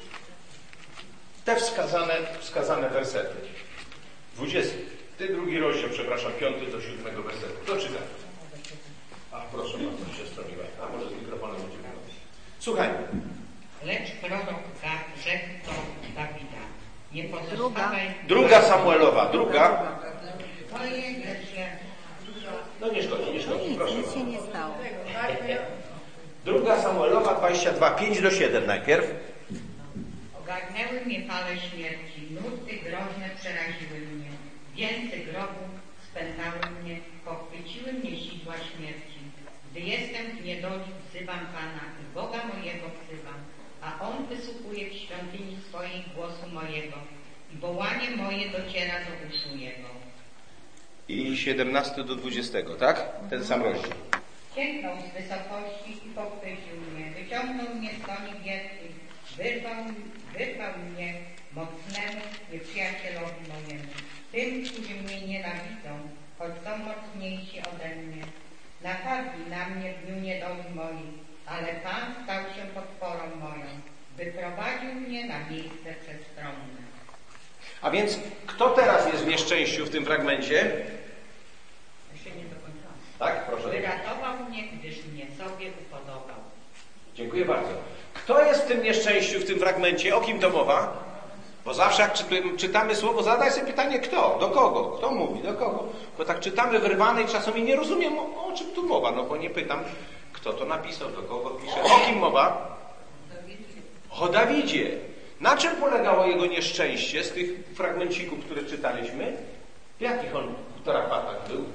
Te wskazane, wskazane wersety. dwudziesty drugi rozdział, przepraszam, piąty do siódmego wersetu. Kto czyta? A, proszę bardzo, siostra miła. A może z mikrofonem będziemy robić. Słuchajmy. Lecz prorok Gad rzekł do Dawida: nie Druga. pozostawaj... Druga Samuelowa, druga. To jest, że No nie szkodzi, nie No szkodzi, nic, proszę. nic się nie stało. Druga Samuelowa, dwadzieścia dwa, pięć do siedem najpierw. ogarnęły mnie fale śmierci, nuty groźne przeraziły mnie, więzy grobu spętały mnie, pochwyciły mnie sidła śmierci. Gdy jestem w niedoli, wzywam Pana i Boga mojego wzywam, a On wysłuchuje w świątyni swojej głosu mojego i wołanie moje dociera do uszu Jego. I siedemnasty do dwudziestego, tak? Ten sam rozdział. Sięgnął z wysokości i pochwycił mnie, wyciągnął mnie z koni wielkich, wyrwał, wyrwał mnie mocnemu nieprzyjacielowi mojemu, tym, którzy mnie nienawidzą, choć są mocniejsi ode mnie. Napadli na mnie w dniu niedoli mojej, ale Pan stał się podporą moją, wyprowadził mnie na miejsce przestronne. A więc kto teraz jest w nieszczęściu w tym fragmencie? Jeszcze nie dokończyłam. Tak, proszę. Wyratował mnie, gdyż mnie sobie upodobał. Dziękuję bardzo. Kto jest w tym nieszczęściu w tym fragmencie? O kim to mowa? Bo zawsze jak czytamy słowo, zadaj sobie pytanie kto, do kogo, kto mówi, do kogo. Bo tak czytamy wyrwane i czasami nie rozumiem, o, o czym tu mowa, no bo nie pytam, kto to napisał, do kogo pisze. O kim mowa? O Dawidzie. Na czym polegało jego nieszczęście z tych fragmencików, które czytaliśmy? W jakich on tarapatach był?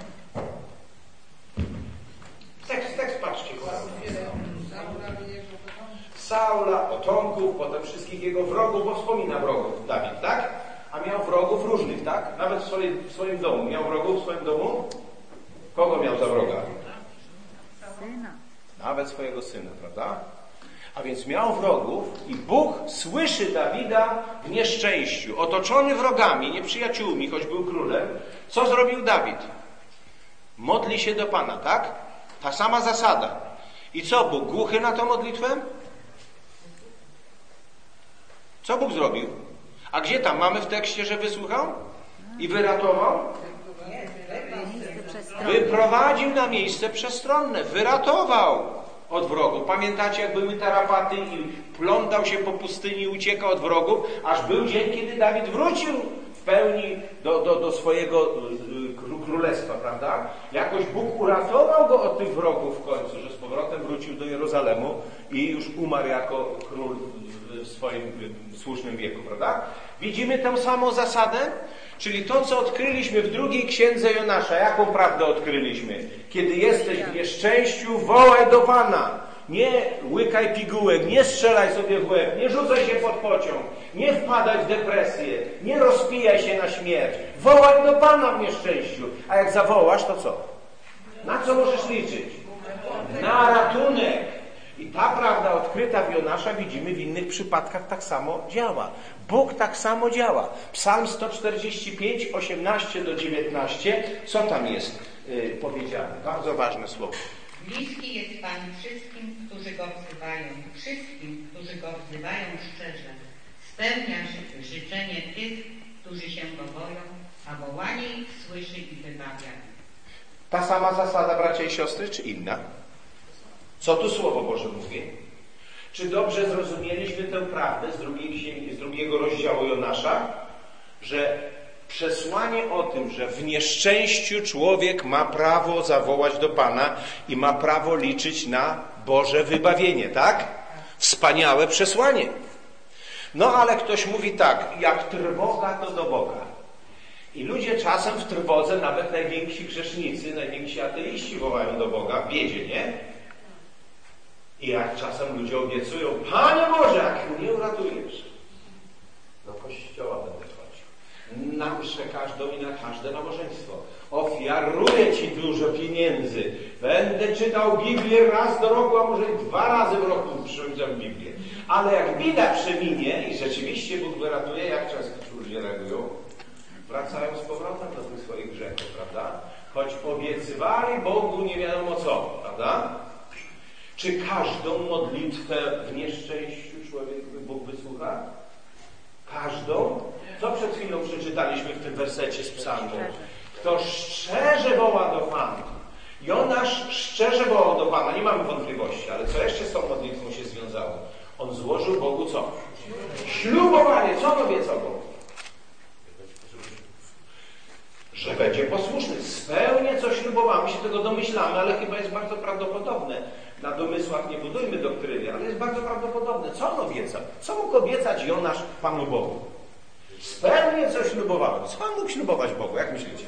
Tekst, tekst, patrzcie. Saula, potomków, potem wszystkich jego wrogów, bo wspomina wrogów Dawid, tak? A miał wrogów różnych, tak? Nawet w swoim, w swoim domu. Miał wrogów w swoim domu? Kogo miał za wroga? Syna. Nawet swojego syna, prawda? A więc miał wrogów i Bóg słyszy Dawida w nieszczęściu. Otoczony wrogami, nieprzyjaciółmi, choć był królem. Co zrobił Dawid? Modli się do Pana, tak? Ta sama zasada. I co, Bóg głuchy na tą modlitwę? Co Bóg zrobił? A gdzie tam? Mamy w tekście, że wysłuchał? I wyratował? Wyprowadził na miejsce przestronne. Wyratował od wrogów. Pamiętacie, jak były tarapaty i plątał się po pustyni, uciekał od wrogów, aż był dzień, kiedy Dawid wrócił w pełni do, do, do swojego królestwa, prawda? Jakoś Bóg uratował go od tych wrogów w końcu, że z powrotem wrócił do Jerozolemu i już umarł jako król w swoim słusznym wieku, prawda? Widzimy tę samą zasadę? Czyli to, co odkryliśmy w drugiej księdze Jonasza. Jaką prawdę odkryliśmy? Kiedy jesteś w nieszczęściu, wołaj do Pana. Nie łykaj pigułek, nie strzelaj sobie w łeb, nie rzucaj się pod pociąg, nie wpadaj w depresję, nie rozpijaj się na śmierć. Wołaj do Pana w nieszczęściu. A jak zawołasz, to co? Na co możesz liczyć? Na ratunek. I ta prawda odkryta w Jonasza widzimy w innych przypadkach tak samo działa. Bóg tak samo działa. Psalm sto czterdzieści pięć, osiemnaście do dziewiętnaście. Co tam jest yy, powiedziane? Bardzo ważne słowo. Bliski jest Pan wszystkim, którzy Go wzywają, wszystkim, którzy Go wzywają szczerze. Spełnia ży- życzenie tych, którzy się Go boją, a wołanie ich słyszy i wybawia. Ta sama zasada, bracia i siostry, czy inna? Co tu Słowo Boże mówi? Czy dobrze zrozumieliśmy tę prawdę z, drugiej księgi, z drugiego rozdziału Jonasza, że przesłanie o tym, że w nieszczęściu człowiek ma prawo zawołać do Pana i ma prawo liczyć na Boże wybawienie, tak? Wspaniałe przesłanie. No ale ktoś mówi tak, jak trwoga, to do Boga. I ludzie czasem w trwodze, nawet najwięksi grzesznicy, najwięksi ateiści wołają do Boga w biedzie, nie? I jak czasem ludzie obiecują, Panie Boże, jak mnie uratujesz, do kościoła będę chodził, na mszę każdą i na każde nabożeństwo, ofiaruję Ci dużo pieniędzy, będę czytał Biblię raz do roku, a może i dwa razy w roku przyjdę Biblię. Ale jak bida przeminie i rzeczywiście Bóg wyratuje, jak często ludzie reagują, wracają z powrotem do tych swoich grzechów, prawda? Choć obiecywali Bogu nie wiadomo co, prawda? Czy każdą modlitwę w nieszczęściu człowiek Bóg wysłucha? Każdą? Co przed chwilą przeczytaliśmy w tym wersecie z psalmu? Kto szczerze woła do Pana. Jonasz szczerze wołał do Pana, nie mamy wątpliwości, ale co jeszcze z tą modlitwą się związało? On złożył Bogu co? Ślubowanie. Co to wie co Bogu? Że będzie posłuszny. Spełnię, co ślubowałem. My się tego domyślamy, ale chyba jest bardzo prawdopodobne. Na domysłach nie budujmy doktryny, ale jest bardzo prawdopodobne. Co on obiecał? Co mógł obiecać Jonasz Panu Bogu? Spełnię, co ślubowałem. Co on mógł ślubować Bogu? Jak myślicie?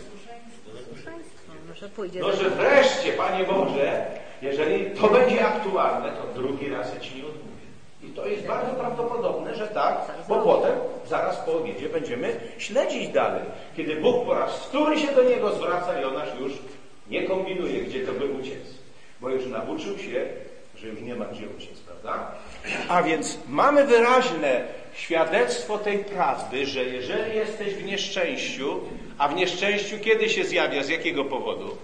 No, że wreszcie, Panie Boże, jeżeli to będzie aktualne, to drugi raz ja Ci nie odmówię. I to jest bardzo prawdopodobne, że tak, bo potem, zaraz po obiedzie, będziemy śledzić dalej. Kiedy Bóg po raz wtóry się do niego zwraca, Jonasz już nie kombinuje, gdzie to by uciec. Bo już nauczył się, że już nie ma gdzie uciec, prawda? A więc mamy wyraźne świadectwo tej prawdy, że jeżeli jesteś w nieszczęściu, a w nieszczęściu kiedy się zjawia? Z jakiego powodu?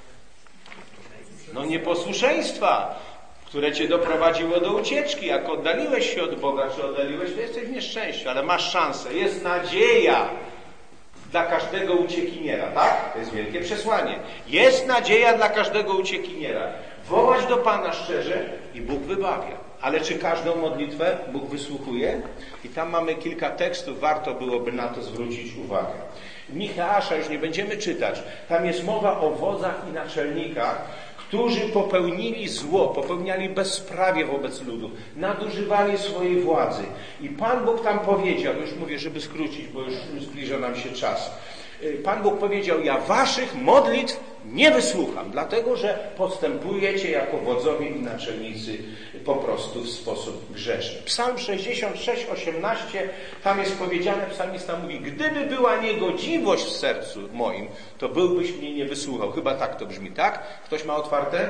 No nieposłuszeństwa, które cię doprowadziło do ucieczki. Jak oddaliłeś się od Boga, czy oddaliłeś, to jesteś w nieszczęściu, ale masz szansę. Jest nadzieja dla każdego uciekiniera, tak? To jest wielkie przesłanie. Jest nadzieja dla każdego uciekiniera. Wołać do Pana szczerze i Bóg wybawia. Ale czy każdą modlitwę Bóg wysłuchuje? I tam mamy kilka tekstów, warto byłoby na to zwrócić uwagę. Micheasza już nie będziemy czytać. Tam jest mowa o wodzach i naczelnikach, którzy popełnili zło, popełniali bezprawie wobec ludu, nadużywali swojej władzy. I Pan Bóg tam powiedział, już mówię, żeby skrócić, bo już zbliża nam się czas. Pan Bóg powiedział, ja waszych modlitw nie wysłucham, dlatego że postępujecie jako wodzowie i naczelnicy po prostu w sposób grzeszny. Psalm sześćdziesiąt sześć, osiemnaście, tam jest powiedziane, psalmista mówi, gdyby była niegodziwość w sercu moim, to byłbyś mnie nie wysłuchał. Chyba tak to brzmi, tak? Ktoś ma otwarte?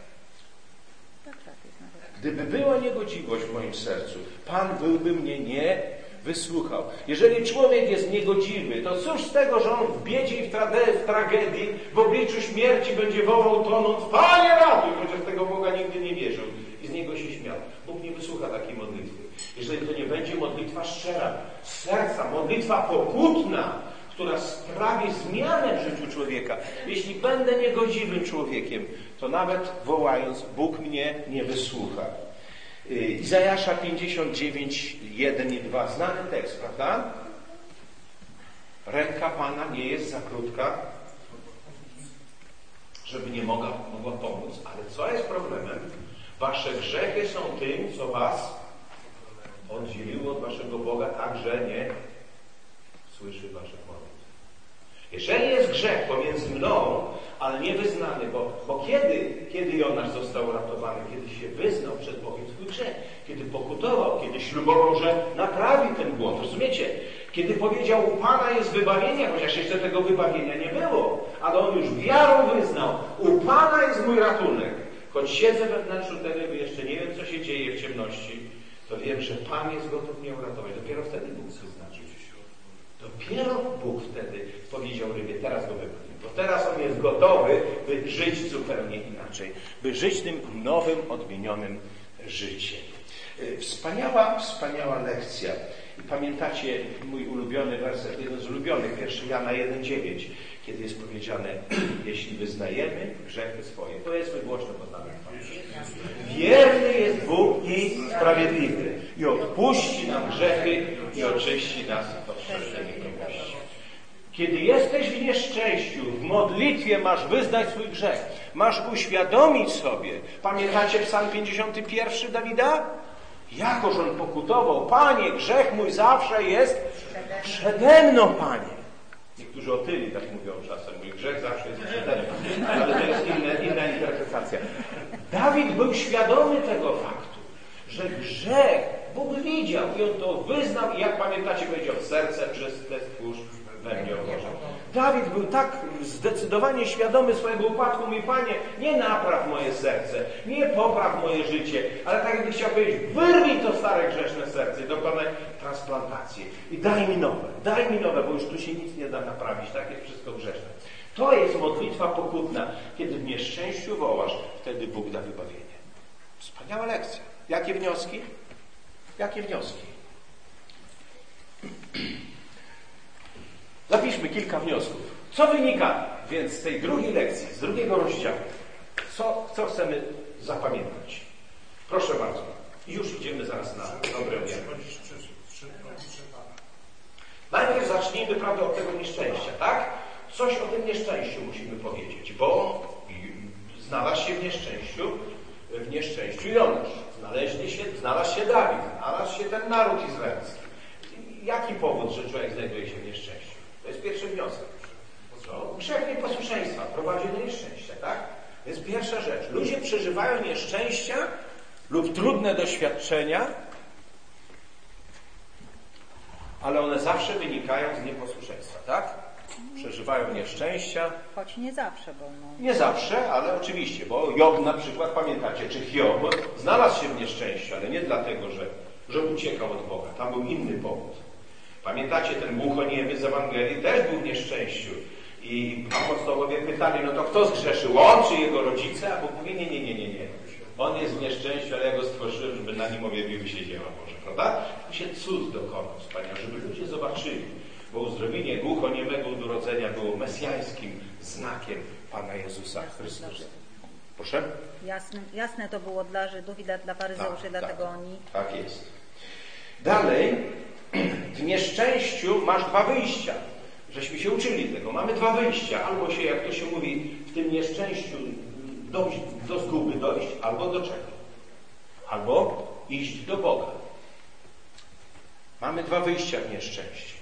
Gdyby była niegodziwość w moim sercu, Pan byłby mnie nie wysłuchał. Jeżeli człowiek jest niegodziwy, to cóż z tego, że on w biedzie i w, trage- w tragedii, w obliczu śmierci będzie wołał tonąc, Panie ratuj, chociaż tego Boga nigdy nie wierzył i z niego się śmiał. Bóg nie wysłucha takiej modlitwy. Jeżeli to nie będzie modlitwa szczera, z serca, modlitwa pokutna, która sprawi zmianę w życiu człowieka. Jeśli będę niegodziwym człowiekiem, to nawet wołając, Bóg mnie nie wysłucha. Izajasza pięćdziesiąt dziewięć, jeden i dwa. Znany tekst, prawda? Ręka Pana nie jest za krótka, żeby nie mogła, mogła pomóc. Ale co jest problemem? Wasze grzechy są tym, co was oddzieliło od waszego Boga, tak, że nie słyszy waszych modlitw. Jeżeli jest grzech pomiędzy mną, ale nie wyznany, bo, bo kiedy, kiedy Jonasz został uratowany? Kiedy się wyznał przed Bogiem swój grzech, kiedy pokutował, kiedy ślubował, że naprawi ten błąd. Rozumiecie? Kiedy powiedział, u Pana jest wybawienie, chociaż jeszcze tego wybawienia nie było, ale on już wiarą wyznał, u Pana jest mój ratunek. Choć siedzę we wnętrzu tego i jeszcze nie wiem, co się dzieje w ciemności, to wiem, że Pan jest gotów mnie uratować. Dopiero wtedy Bóg wyznaczył. Dopiero Bóg wtedy powiedział rybie, teraz go wybawi. Bo teraz on jest gotowy, by żyć zupełnie inaczej. By żyć tym nowym, odmienionym życiem. Wspaniała, wspaniała lekcja. I pamiętacie mój ulubiony werset, jeden z ulubionych, pierwszy Jana jeden dziewięć, kiedy jest powiedziane, jeśli wyznajemy grzechy swoje, to jest głośno poznamy. Wierny jest Bóg i sprawiedliwy i odpuści nam grzechy i oczyści nas od wszelkiej nieprawości. Kiedy jesteś w nieszczęściu, w modlitwie masz wyznać swój grzech, masz uświadomić sobie. Pamiętacie Psalm pięćdziesiąty pierwszy Dawida? Jakoż on pokutował, Panie, grzech mój zawsze jest przede mną, Panie. Niektórzy otyli tak mówią czasem, mój grzech zawsze jest przede mną, ale to jest inna, inna interpretacja. Dawid był świadomy tego faktu, że grzech Bóg widział i on to wyznał i jak pamiętacie powiedział, serce czyste stwórz we mnie, o Boże. Dawid był tak zdecydowanie świadomy swojego upadku. Mówi, Panie, nie napraw moje serce, nie popraw moje życie, ale tak jakby chciał powiedzieć, wyrwij to stare grzeszne serce i dokonaj transplantacji i daj mi nowe, daj mi nowe, bo już tu się nic nie da naprawić, tak jest wszystko grzeszne. To jest modlitwa pokutna. Kiedy w nieszczęściu wołasz, wtedy Bóg da wybawienie. Wspaniała lekcja. Jakie wnioski? Jakie wnioski? Zapiszmy kilka wniosków. Co wynika więc z tej drugiej lekcji, z drugiego rozdziału? Co, co chcemy zapamiętać? Proszę bardzo. Już idziemy zaraz na dobre objawy. Najpierw zacznijmy, prawda, od tego nieszczęścia, tak? Coś o tym nieszczęściu musimy powiedzieć, bo znalazł się w nieszczęściu, w nieszczęściu Jonasz. Znaleźli się, znalazł się Dawid, znalazł się ten naród izraelski. Jaki powód, że człowiek znajduje się w nieszczęściu? To jest pierwszy wniosek. No, grzech nieposłuszeństwa prowadzi do nieszczęścia, tak? To jest pierwsza rzecz. Ludzie przeżywają nieszczęścia lub trudne doświadczenia, ale one zawsze wynikają z nieposłuszeństwa, tak? przeżywają nieszczęścia. Choć nie zawsze, bo no... Nie zawsze, ale oczywiście, bo Job na przykład, pamiętacie, czy Hiob znalazł się w nieszczęściu, ale nie dlatego, że, że uciekał od Boga. Tam był inny powód. Pamiętacie, ten głuchoniemy z Ewangelii też był w nieszczęściu. I apostołowie pytali, no to kto zgrzeszył? On czy jego rodzice? A Bóg mówi, nie, nie, nie, nie, nie. On jest w nieszczęściu, ale ja go stworzyłem, żeby na nim objawiły się dzieła Boże, prawda? Tu się cud dokonał, wspaniale, żeby ludzie zobaczyli, bo uzdrowienie głuchoniemego od urodzenia było mesjańskim znakiem Pana Jezusa Chrystusa. Proszę? Jasne, jasne to było dla Żydów i dla, dla faryzeuszy, tak, dlatego tak, oni... Tak jest. Dalej, w nieszczęściu masz dwa wyjścia. Żeśmy się uczyli tego. Mamy dwa wyjścia. Albo się, jak to się mówi, w tym nieszczęściu dojść, do zguby dojść, albo do czego? Albo iść do Boga. Mamy dwa wyjścia w nieszczęściu.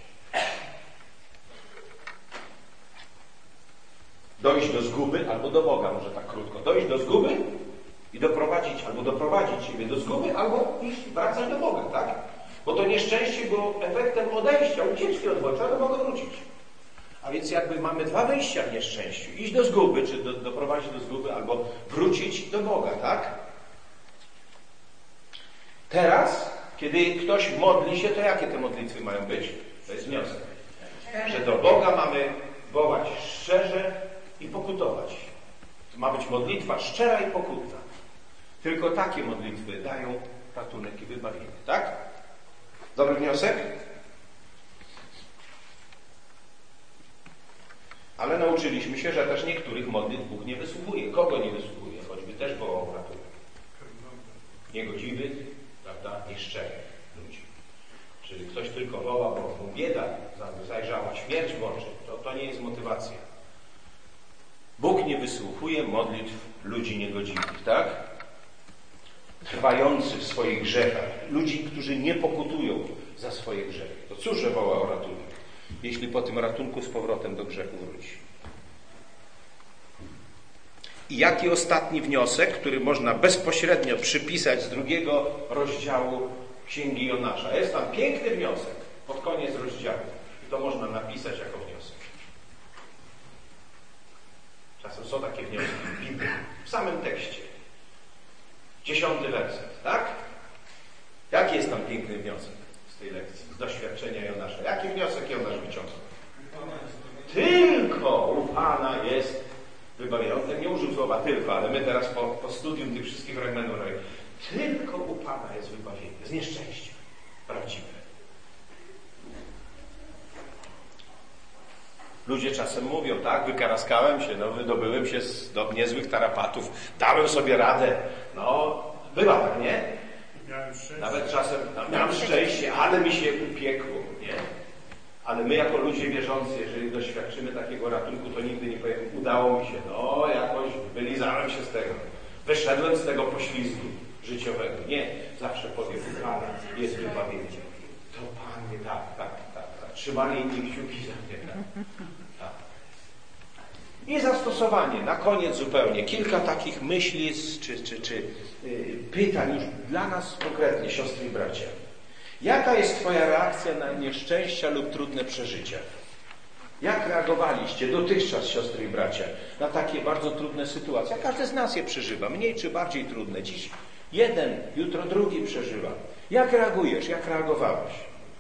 Dojść do zguby albo do Boga, może tak krótko. Dojść do zguby i doprowadzić, albo doprowadzić siebie do zguby, albo iść, wracać do Boga, tak? Bo to nieszczęście było efektem odejścia, ucieczki od Boga, trzeba do Boga wrócić. A więc jakby mamy dwa wyjścia w nieszczęściu. Iść do zguby, czy do, doprowadzić do zguby, albo wrócić do Boga, tak? Teraz, kiedy ktoś modli się, to jakie te modlitwy mają być? To jest wniosek. Że do Boga mamy wołać szczerze i pokutować. To ma być modlitwa szczera i pokutna. Tylko takie modlitwy dają ratunek i wybawienie, tak? Dobry wniosek? Ale nauczyliśmy się, że też niektórych modlitw Bóg nie wysłuchuje. Kogo nie wysłuchuje? Choćby też wołał ratunek. Niegodziwych, prawda, nieszczerych ludzi. Jeżeli ktoś tylko woła, bo mu bieda zajrzała, śmierć w oczy, to to nie jest motywacja. Bóg nie wysłuchuje modlitw ludzi niegodziwych, tak? Trwających w swoich grzechach. Ludzi, którzy nie pokutują za swoje grzechy. To cóż, że woła o ratunek, jeśli po tym ratunku z powrotem do grzechu wróci. I jaki ostatni wniosek, który można bezpośrednio przypisać z drugiego rozdziału Księgi Jonasza. Jest tam piękny wniosek pod koniec rozdziału. I to można napisać jako wniosek. Czasem są takie wnioski w Biblii, w samym tekście. Dziesiąty werset, tak? Jaki jest tam piękny wniosek z tej lekcji, z doświadczenia Jonasza? Jaki wniosek Jonasz wyciągnął? Tylko u Pana jest wybawienie. On nie użył słowa tylko, ale my teraz po, po studium tych wszystkich fragmentów mówimy, tylko u Pana jest wybawienie z nieszczęścia prawdziwe. Ludzie czasem mówią, tak, wykaraskałem się, no, wydobyłem się z do niezłych tarapatów, dałem sobie radę. No, bywa tak, nie? Nawet czasem no, miałem szczęście, ale mi się upiekło, nie? Ale my jako ludzie wierzący, jeżeli doświadczymy takiego ratunku, to nigdy nie powiemy, udało mi się, no jakoś wylizałem się z tego, wyszedłem z tego poślizgu życiowego. Nie, zawsze powiem, Pan jest wybawieniem. To Pan nie, tak, tak, tak, tak. Trzymali inni kciuki za mnie, tak. tak. I zastosowanie, na koniec zupełnie, kilka takich myśli czy, czy, czy yy, pytań już dla nas konkretnie, siostry i bracia. Jaka jest Twoja reakcja na nieszczęścia lub trudne przeżycia? Jak reagowaliście dotychczas, siostry i bracia, na takie bardzo trudne sytuacje? Każdy z nas je przeżywa, mniej czy bardziej trudne. Dziś jeden, jutro drugi przeżywa. Jak reagujesz? Jak reagowałeś?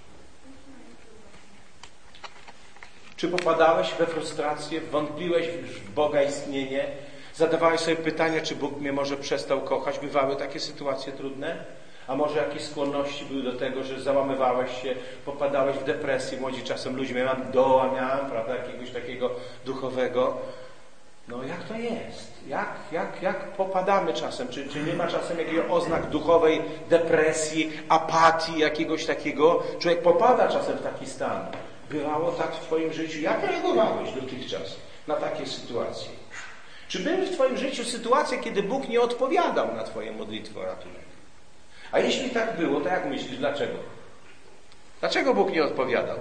Czy popadałeś we frustrację, wątpiłeś w Boga istnienie, zadawałeś sobie pytania, czy Bóg mnie może przestał kochać? Bywały takie sytuacje trudne? A może jakieś skłonności były do tego, że załamywałeś się, popadałeś w depresję, młodzi czasem ludźmi, miałem doła, miałem, prawda, jakiegoś takiego duchowego. No jak to jest? Jak, jak, jak popadamy czasem? Czy, czy nie ma czasem jakiegoś oznak duchowej depresji, apatii, jakiegoś takiego? Człowiek popada czasem w taki stan. Bywało tak w Twoim życiu? Jak reagowałeś dotychczas na takie sytuacje? Czy były w Twoim życiu sytuacje, kiedy Bóg nie odpowiadał na Twoje modlitwy o ratunek? A jeśli tak było, to jak myślisz, dlaczego? Dlaczego Bóg nie odpowiadał?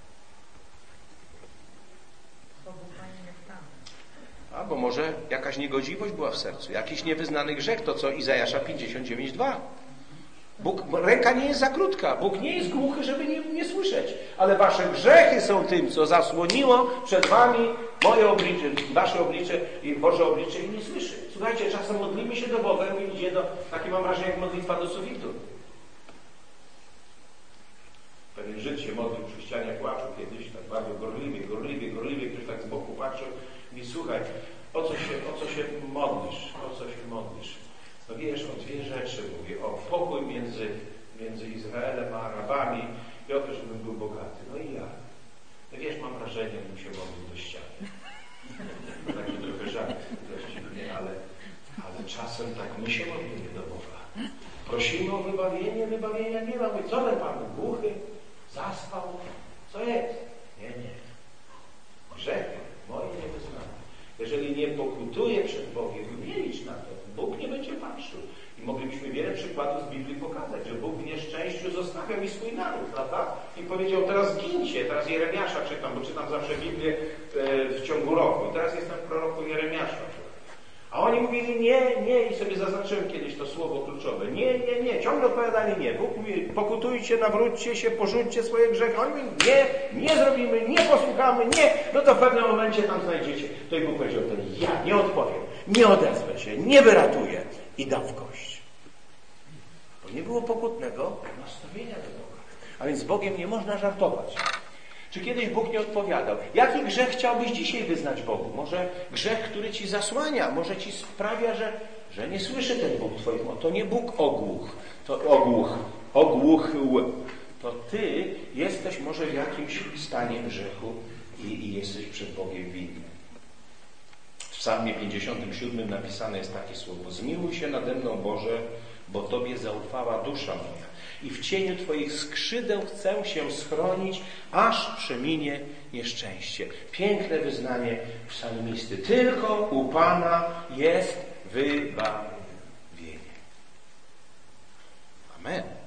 A, bo może jakaś niegodziwość była w sercu, jakiś niewyznany grzech, to co Izajasza pięćdziesiąt dziewięć dwa. Bóg, ręka nie jest za krótka. Bóg nie jest głuchy, żeby nie, nie słyszeć. Ale wasze grzechy są tym, co zasłoniło przed wami moje oblicze, wasze oblicze i Boże oblicze i nie słyszy. Słuchajcie, czasem modlimy się do Boga i idzie do, takie mam wrażenie, jak modlitwa do sufitu. Pewien Żyd się modlił przy ścianie płaczu kiedyś, tak bardzo gorliwie, gorliwie, gorliwie, ktoś tak z boku patrzył i słuchaj, o co się, o co się modlisz, o co się modlisz? No wiesz, o dwie rzeczy mówię, o pokój między, między Izraelem a Arabami i o to, żebym był bogaty. No i ja. No wiesz, mam wrażenie, bym się modlił do ściany. Taki trochę żart właściwie, ale, ale czasem tak my się modlimy do Boga. Prosimy o wybawienie, wybawienia nie ma. Co ten Pan głuchy? Zaspał? Co jest? Nie, nie. Grzechy moje niewyznane. Jeżeli nie pokutuję przed Bogiem, nie licz na to. Bóg nie będzie patrzył. I moglibyśmy wiele przykładów z Biblii pokazać, że Bóg w nieszczęściu zostawia mi swój naród, prawda? I powiedział, teraz gincie. Teraz Jeremiasza czytam, bo czytam zawsze Biblię w ciągu roku. I teraz jestem w proroku Jeremiasza. A oni mówili nie, nie i sobie zaznaczyłem kiedyś to słowo kluczowe. Nie, nie, nie. Ciągle odpowiadali nie. Bóg mówi, pokutujcie, nawróćcie się, porzućcie swoje grzechy. Oni mówili nie, nie zrobimy, nie posłuchamy, nie. No to w pewnym momencie tam znajdziecie. To i Bóg powiedział, to ja nie odpowiem, nie odezwę się, nie wyratuję i dam w kość. Bo nie było pokutnego nastawienia do Boga. A więc z Bogiem nie można żartować. Czy kiedyś Bóg nie odpowiadał? Jaki grzech chciałbyś dzisiaj wyznać Bogu? Może grzech, który ci zasłania, może ci sprawia, że, że nie słyszy ten Bóg twoich mowy. To nie Bóg ogłuch, to ogłuch, ogłuchył. To ty jesteś może w jakimś stanie grzechu i, i jesteś przed Bogiem winny. W psalmie pięćdziesiątym siódmym napisane jest takie słowo: zmiłuj się nade mną, Boże, bo Tobie zaufała dusza moja. I w cieniu Twoich skrzydeł chcę się schronić, aż przeminie nieszczęście. Piękne wyznanie psalmisty. Tylko u Pana jest wybawienie. Amen.